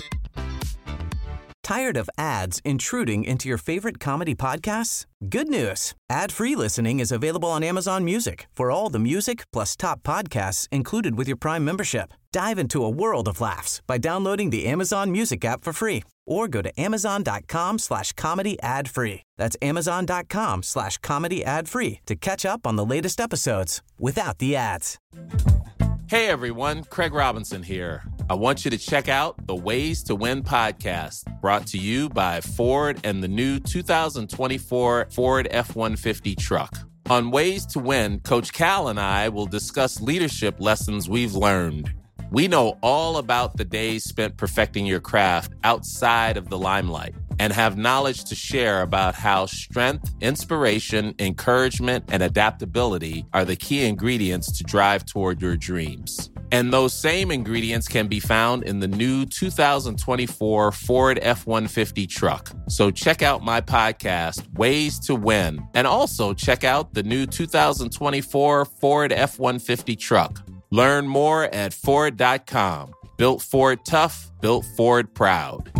Tired of ads intruding into your favorite comedy podcasts? Good news. Ad-free listening is available on Amazon Music for all the music plus top podcasts included with your Prime membership. Dive into a world of laughs by downloading the Amazon Music app for free or go to amazon.com slash comedy ad free. That's amazon.com slash comedy ad free to catch up on the latest episodes without the ads. Hey everyone, Craig Robinson here. I want you to check out the Ways to Win podcast, brought to you by Ford and the new two thousand twenty-four Ford F one fifty truck. On Ways to Win, Coach Cal and I will discuss leadership lessons we've learned. We know all about the days spent perfecting your craft outside of the limelight and have knowledge to share about how strength, inspiration, encouragement, and adaptability are the key ingredients to drive toward your dreams. And those same ingredients can be found in the new two thousand twenty-four Ford F one fifty truck. So check out my podcast, Ways to Win, and also check out the new two thousand twenty-four Ford F one fifty truck. Learn more at Ford dot com. Built Ford tough, built Ford proud.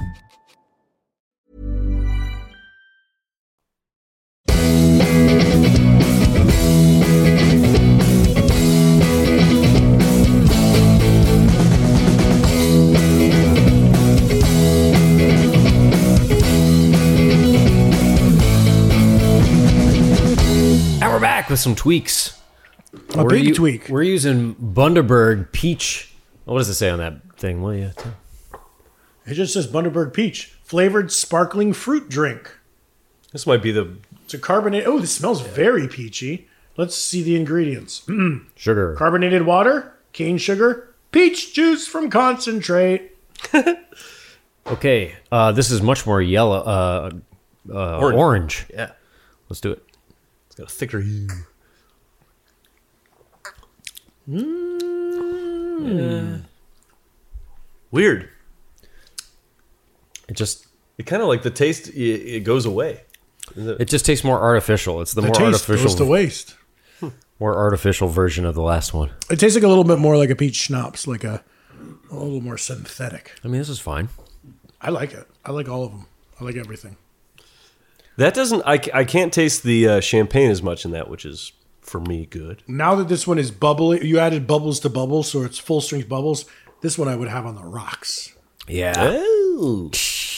And we're back with some tweaks. A We're big u- tweak. We're using Bundaberg Peach. What does it say on that thing? Will you? It just says Bundaberg peach flavored sparkling fruit drink. This might be the. It's a carbonate. Oh, this smells very peachy. Let's see the ingredients. Sugar. Carbonated water, cane sugar, peach juice from concentrate. Okay, uh, this is much more yellow. Uh, uh, orange. orange. Yeah. Let's do it. It's got a thicker hue. Mm. Weird. It just It kind of like the taste. It, it goes away. it just tastes more artificial. It's the, The more taste artificial, goes to waste. more artificial version of the last one. It tastes like a little bit more like a peach schnapps, like a, a little more synthetic. I mean, this is fine. I like it. I like all of them. I like everything. That doesn't. I, I can't taste the uh, champagne as much in that, which is for me good. Now that this one is bubbly, you added bubbles to bubbles, so it's full strength bubbles. This one I would have on the rocks. Yeah. Oh.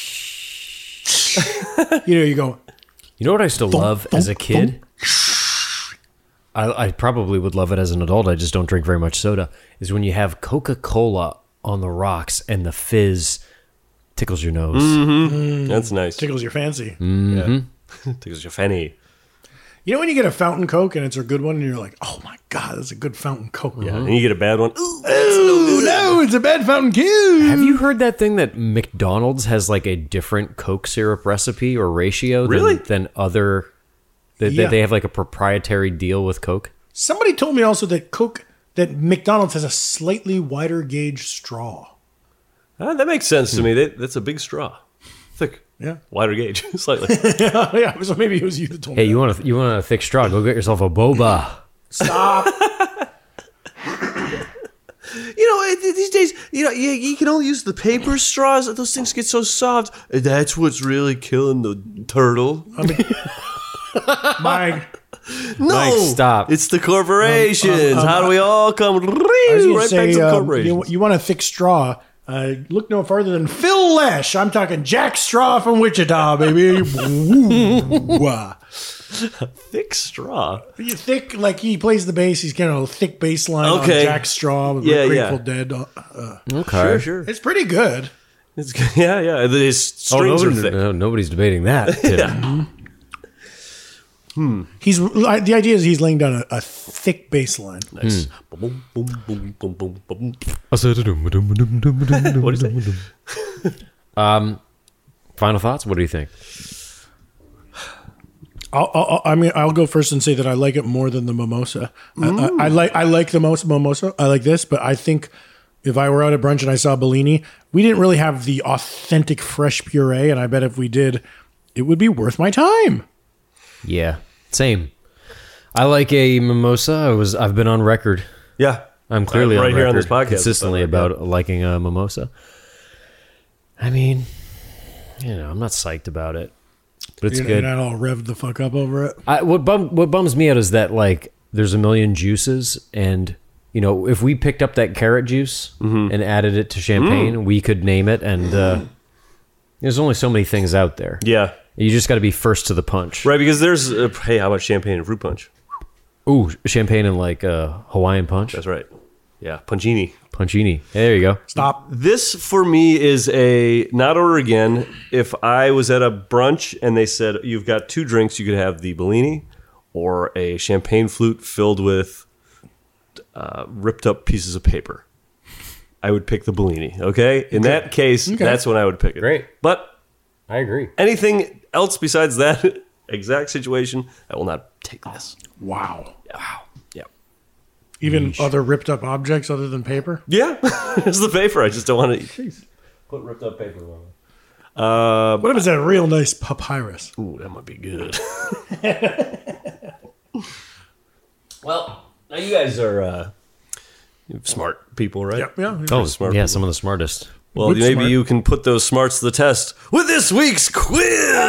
You know, you go. You know what I still Thump, love thump, as a kid? I, I probably would love it as an adult. I just don't drink very much soda. Is when you have Coca-Cola on the rocks and the fizz tickles your nose. Mm-hmm. Mm. That's nice. Tickles your fancy. Mm-hmm. Yeah. Tickles your fanny. You know when you get a fountain Coke and it's a good one and you're like, oh my God, that's a good fountain Coke. Yeah, and you get a bad one. Ooh, Ooh, no, it's a bad fountain Coke. Have you heard that thing that McDonald's has like a different Coke syrup recipe or ratio Really? than, than other... They, Yeah. they have like a proprietary deal with Coke? Somebody told me also that Coke, that McDonald's has a slightly wider gauge straw. Ah, that makes sense to me. That, that's a big straw. Thick. Yeah. Wider gauge, slightly. yeah, yeah, so maybe it was you that told Hey, me. you want a, you want a thick straw? Go get yourself a boba. Stop. You know, it- these days, you know, you, you can only use the paper straws. Those things get so soft. That's what's really killing the turtle. I mean, my, no, Mike, stop. It's the corporations. Um, um, um, How do we all come I was right going to back say, to the um, corporations? you, you want a thick straw. Uh, look no further than Phil Lesh. I'm talking Jack Straw from Wichita, baby. Woo. Thick straw. You thick, like he plays the bass. He's kind of a thick bass line Okay. on Jack Straw with Yeah, Grateful yeah. Dead. Uh, uh, Okay. Sure, sure. it's pretty good. It's, yeah, yeah. His Oh, strings nobody, are thick. no, nobody's debating that. Tim. He's the idea is he's laying down a, a thick bass line. Nice. Boom, boom, boom, boom, boom, boom. What What is it? Um, final thoughts? What do you think? I'll, I'll, I mean, I'll go first and say that I like it more than the mimosa. I, I, I like I like the most mimosa. I like this, but I think if I were out at brunch and I saw Bellini, we didn't really have the authentic fresh puree, and I bet if we did, it would be worth my time. Yeah, same. I like a mimosa. I was I've been on record. Yeah. I'm clearly right on here on record this podcast. consistently about about liking a mimosa. I mean, you know, I'm not psyched about it, but it's You're, good. you're not all revved the fuck up over it. I, what bum, what bums me out is that like there's a million juices, and you know if we picked up that carrot juice Mm-hmm. and added it to champagne, Mm. we could name it. And uh, there's only so many things out there. Yeah. You just got to be first to the punch. Right, because there's, uh, hey, how about champagne and fruit punch? Ooh, champagne and like uh, Hawaiian punch, That's right. Yeah, Punchini. punchini. There you go. Stop. This for me is a not order again. If I was at a brunch and they said you've got two drinks, you could have the Bellini or a champagne flute filled with uh, ripped up pieces of paper. I would pick the Bellini. Okay, in that case, that's when I would pick it. Great. But I agree. anything else besides that exact situation, I will not take this. Wow. Wow. Yeah. Even other ripped up objects other than paper. Yeah, it's the paper. I just don't want to put ripped up paper on it. Uh, What if it's a real nice papyrus? ooh, that might be good. Well, now you guys are uh, smart people, right? Yep, yeah. Oh, smart yeah, people. some of the smartest. Well, Good maybe smart. you can put those smarts to the test with this week's quiz.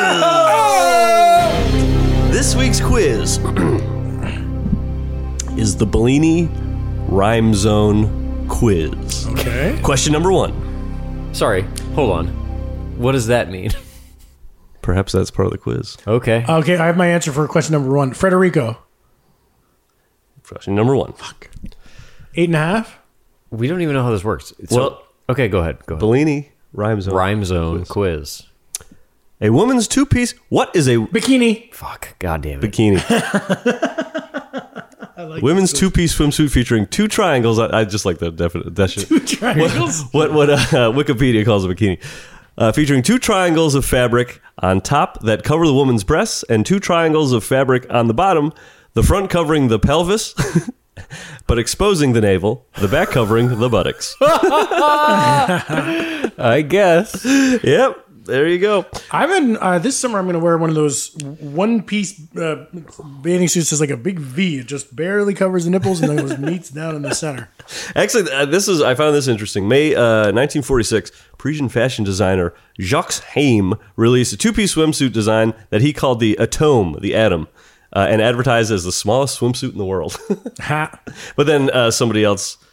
This week's quiz is the Bellini Rhyme Zone quiz. Okay. Question number one. Sorry, hold on. What does that mean? Perhaps that's part of the quiz. Okay. Okay, I have my answer for question number one. Federico. Question number one. Eight and a half? We don't even know how this works. So, Well- okay, go ahead. Go ahead. Bellini Rhyme Zone. Rhyme zone quiz. A woman's two-piece. What is a Bikini. Fuck. God damn it. bikini? Women's two-piece swimsuit featuring two triangles. I, I just like the definite. That shit. Two triangles. What what uh, Wikipedia calls a bikini, uh, featuring two triangles of fabric on top that cover the woman's breasts and two triangles of fabric on the bottom, the front covering the pelvis, but exposing the navel, the back covering the buttocks. I guess. Yep, there you go. I'm in, uh, this summer I'm going to wear one of those one piece uh, bathing suits that's like a big V. It just barely covers the nipples and then it meets down in the center. Actually, uh, this is I found this interesting. May uh, nineteen forty-six, Parisian fashion designer Jacques Haim released a two-piece swimsuit design that he called the Atome, the Atom, uh, and advertised as the smallest swimsuit in the world. Ha. But then uh, somebody else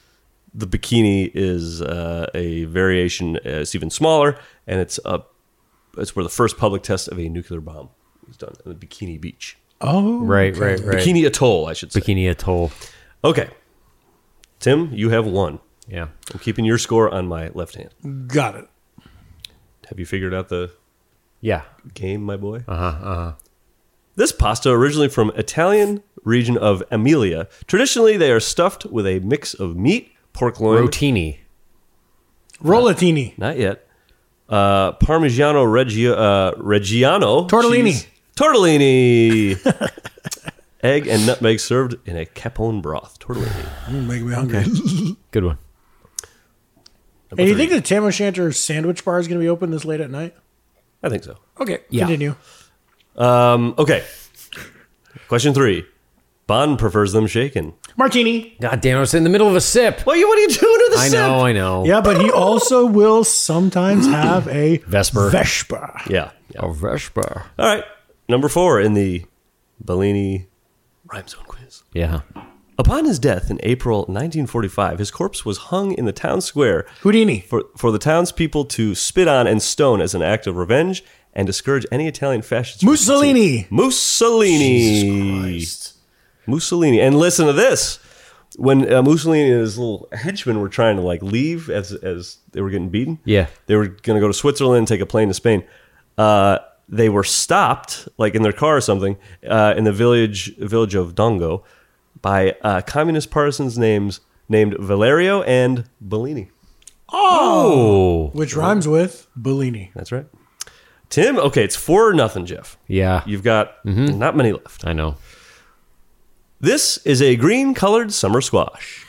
the bikini is uh, a variation. Uh, it's even smaller, and it's a it's where the first public test of a nuclear bomb was done on the Bikini Beach. Oh, Right, right, right. Bikini Atoll, I should say. Bikini Atoll. Okay, Tim, you have one. Yeah. I'm keeping your score on my left hand. Got it. Have you figured out the Yeah. game, my boy? Uh huh. Uh huh. This pasta, originally from Italian region of Emilia, traditionally they are stuffed with a mix of meat, pork loin, Rotini. Rollatini. not yet, uh, Parmigiano Reggi- uh, Reggiano, Tortellini. cheese, tortellini, egg and nutmeg served in a capone broth. Tortellini. Mm, making me hungry. Good one. Hey, do you think the Tam O'Shanter sandwich bar is going to be open this late at night? I think so. Okay, Yeah. continue. Um, okay. Question three. Bond prefers them shaken. Martini. God damn, I was in the middle of a sip. Well, you, what are you doing to the I sip? know, I know. Yeah, but he also will sometimes have a Vesper. Vesper. Yeah. yeah. A Vesper. All right. Number four in the Bellini Rhyme Zone quiz. Yeah. Upon his death in April nineteen forty-five, his corpse was hung in the town square Houdini. for, for the townspeople to spit on and stone as an act of revenge and discourage any Italian fascists. from Mussolini. Mussolini. Jesus Mussolini. And listen to this. When uh, Mussolini and his little henchmen were trying to like leave as as they were getting beaten, Yeah. they were going to go to Switzerland and take a plane to Spain. Uh, they were stopped, like in their car or something, uh, in the village village of Dongo, by uh, communist partisans names named Valerio and Bellini. Oh. Which rhymes with Bellini. That's right. Tim, okay, it's four or nothing, Jeff. Yeah. You've got not many left. I know. This is a green-colored summer squash.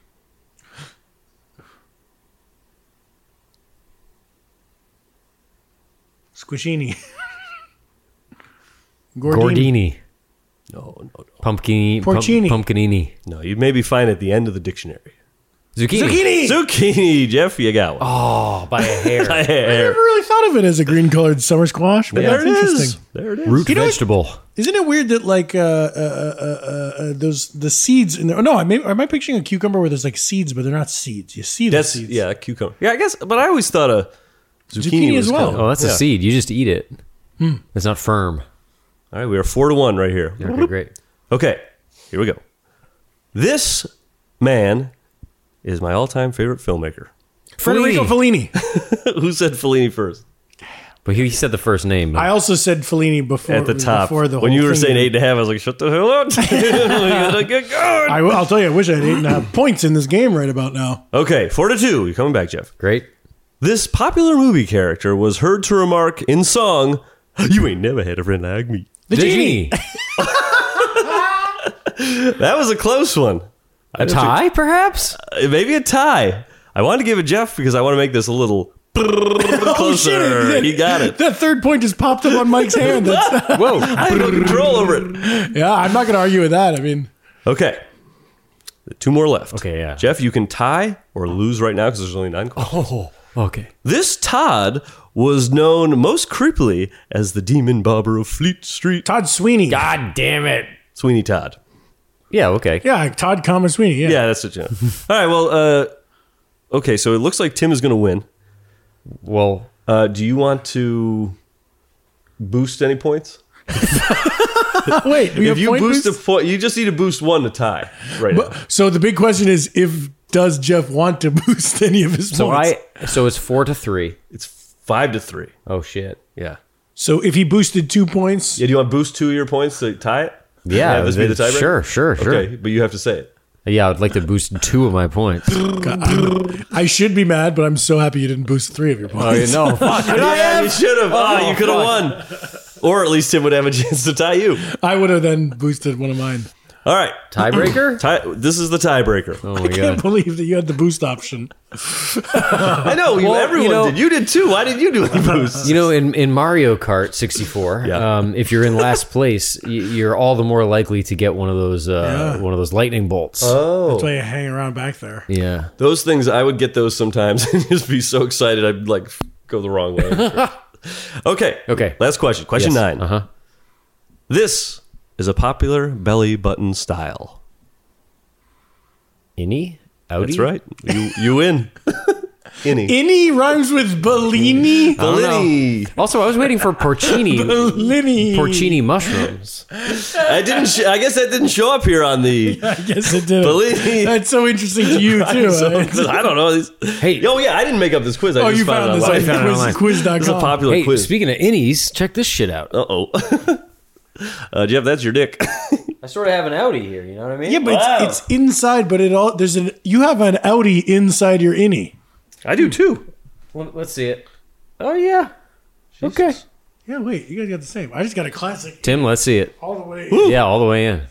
Squishini. Gordini. No, no, no. Pumpkin. Pump, Porcini. pumpkinini. No, you'd maybe find it at the end of the dictionary. Zucchini. Zucchini. Zucchini, Jeff, you got one. Oh, by a hair. By a I hair. never really thought of it as a green colored summer squash, but There that's it is. interesting. There it is. Root You know what- vegetable. Isn't it weird that like uh, uh, uh, uh, uh, those the seeds in there? Oh, no, I may, am I picturing a cucumber where there's like seeds, but they're not seeds? You see the That's seeds. yeah, cucumber. Yeah, I guess, but I always thought a zucchini, Zucchini was as well. kind of- Oh, that's yeah. a seed. You just eat it. It's not firm. All right, we are four to one right here. Okay, great. Okay, here we go. This man is my all-time favorite filmmaker. Federico Fellini. Who said Fellini first? But he said the first name. I also said Fellini before At the top. Before the when whole you were thing saying even- eight and a half, I was like, shut the hell up. We gotta get going. I, will tell you, I wish I had eight and a half points in this game right about now. Okay, four to two. You're coming back, Jeff. Great. This popular movie character was heard to remark in song, "You ain't never had a friend like me." The, genie. That was a close one. A tie, perhaps? Uh, maybe a tie. I wanted to give it Jeff because I want to make this a little closer. Oh, shit. He got it. That third point just popped up on Mike's hand. That's, Whoa. I have no control over it. yeah, I'm not going to argue with that. I mean, Okay. Two more left. Okay, yeah. Jeff, you can tie or lose right now because there's only nine questions. Oh, okay. This Todd was known most creepily as the Demon Barber of Fleet Street. Todd Sweeney. God damn it. Sweeney Todd. Yeah, okay. Yeah, Todd, comma Sweeney. Yeah. Yeah, that's it. Yeah. All right, well, uh, okay, so it looks like Tim is going to win. Well, Uh, do you want to boost any points? Wait, we If have you point boost boosts? a point, you just need to boost one to tie right now. So the big question is, if does Jeff want to boost any of his so points? I so it's four to three. It's five to three. Oh shit. Yeah. So if he boosted two points, Yeah. Do you want to boost two of your points to tie it? Yeah, Have this be the tiebreaker? sure, sure, sure. Okay, but you have to say it. Yeah, I'd like to boost two of my points. I should be mad, but I'm so happy you didn't boost three of your Oh, points. no, fuck. Yeah, you should have. Oh, Oh, you could have won. Or at least Tim would have a chance to tie you. I would have then boosted one of mine. All right. Tiebreaker? Tie, this is the tiebreaker. Oh my I can't god. believe that you had the boost option. I know. You, Well, everyone you know- did. You did too. Why did you do any boosts? You know, in, in Mario Kart sixty-four, Yeah. um, if you're in last place, y- you're all the more likely to get one of those uh, Yeah. one of those lightning bolts. Oh. That's why you hang around back there. Yeah. Those things, I would get those sometimes and just be so excited I'd like go the wrong way. Okay. Okay. Last question. Question Yes. nine. Uh-huh. This is a popular belly button style. Innie? Audi? That's right. You you win. Innie. Innie rhymes with Bellini. Bellini. Also, I was waiting for porcini. Bellini. Porcini mushrooms. I didn't. Sh- I guess that didn't show up here on the. I guess it did. Bellini. That's so interesting to you too. So, right? I don't know. Hey, oh yeah, I didn't make up this quiz. I Oh, just you found it this online. on found it online. quiz dot com. It's a popular hey, quiz. speaking of innies, check this shit out. Uh oh. uh, Jeff, that's your dick. I sort of have an Audi here. You know what I mean? Yeah, but Wow. it's, it's inside. But it all there's an you have an Audi inside your innie. I do too. Well, let's see it. Oh yeah. Okay. Yeah, wait, you guys got the same. I just got a classic Tim, let's see it. all the way. Yeah, all the way in.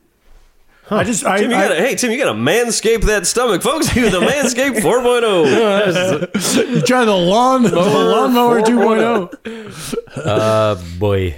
I just I, Tim, you I, gotta, hey Tim, you gotta manscape that stomach, folks. You the Manscaped four point oh. you try the lawn the lawnmower two point oh. Uh, boy.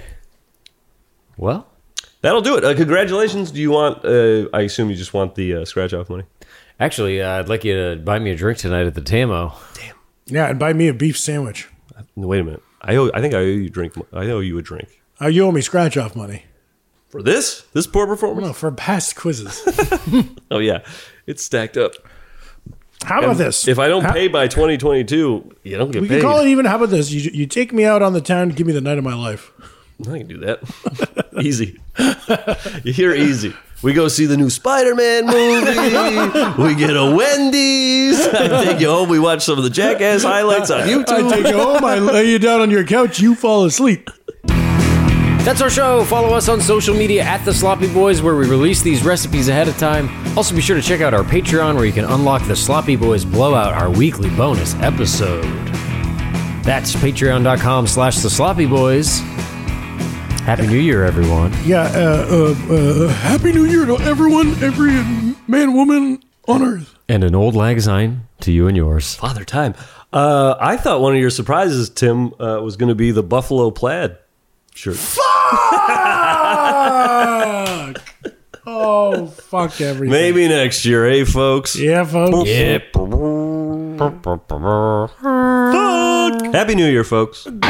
Well, That'll do it. Uh, congratulations. Do you want? Uh, I assume you just want the uh, scratch off money. actually, uh, I'd like you to buy me a drink tonight at the Tamo. Yeah, and buy me a beef sandwich. No, wait a minute. I owe, I think I owe you a drink. I owe you a drink Uh, you owe me scratch off money. for this this poor performance. No, for past quizzes. Oh yeah, it's stacked up. How about And this? If I don't How- pay by twenty twenty-two, you don't get we paid. can call it even. How about this? You you take me out on the town, give me the night of my life. I can do that. Easy. You hear easy. We go see the new Spider-Man movie. We get a Wendy's. I take you home. We watch some of the Jackass highlights on YouTube. I take you home. I lay you down on your couch. You fall asleep. That's our show. Follow us on social media at The Sloppy Boys, where we release these recipes ahead of time. Also, be sure to check out our Patreon, where you can unlock the Sloppy Boys Blowout, our weekly bonus episode. That's patreon.com slash The Sloppy Boys. Happy New Year, everyone. Yeah. Uh, uh, uh, Happy New Year to everyone, every man, woman on earth. And an old lang syne to you and yours. Father Time. Uh, I thought one of your surprises, Tim, uh, was going to be the Buffalo Plaid shirt. Fuck! Oh, fuck everything. Maybe next year, eh, folks? Yeah, folks. Yep. Fuck. Happy New Year, folks.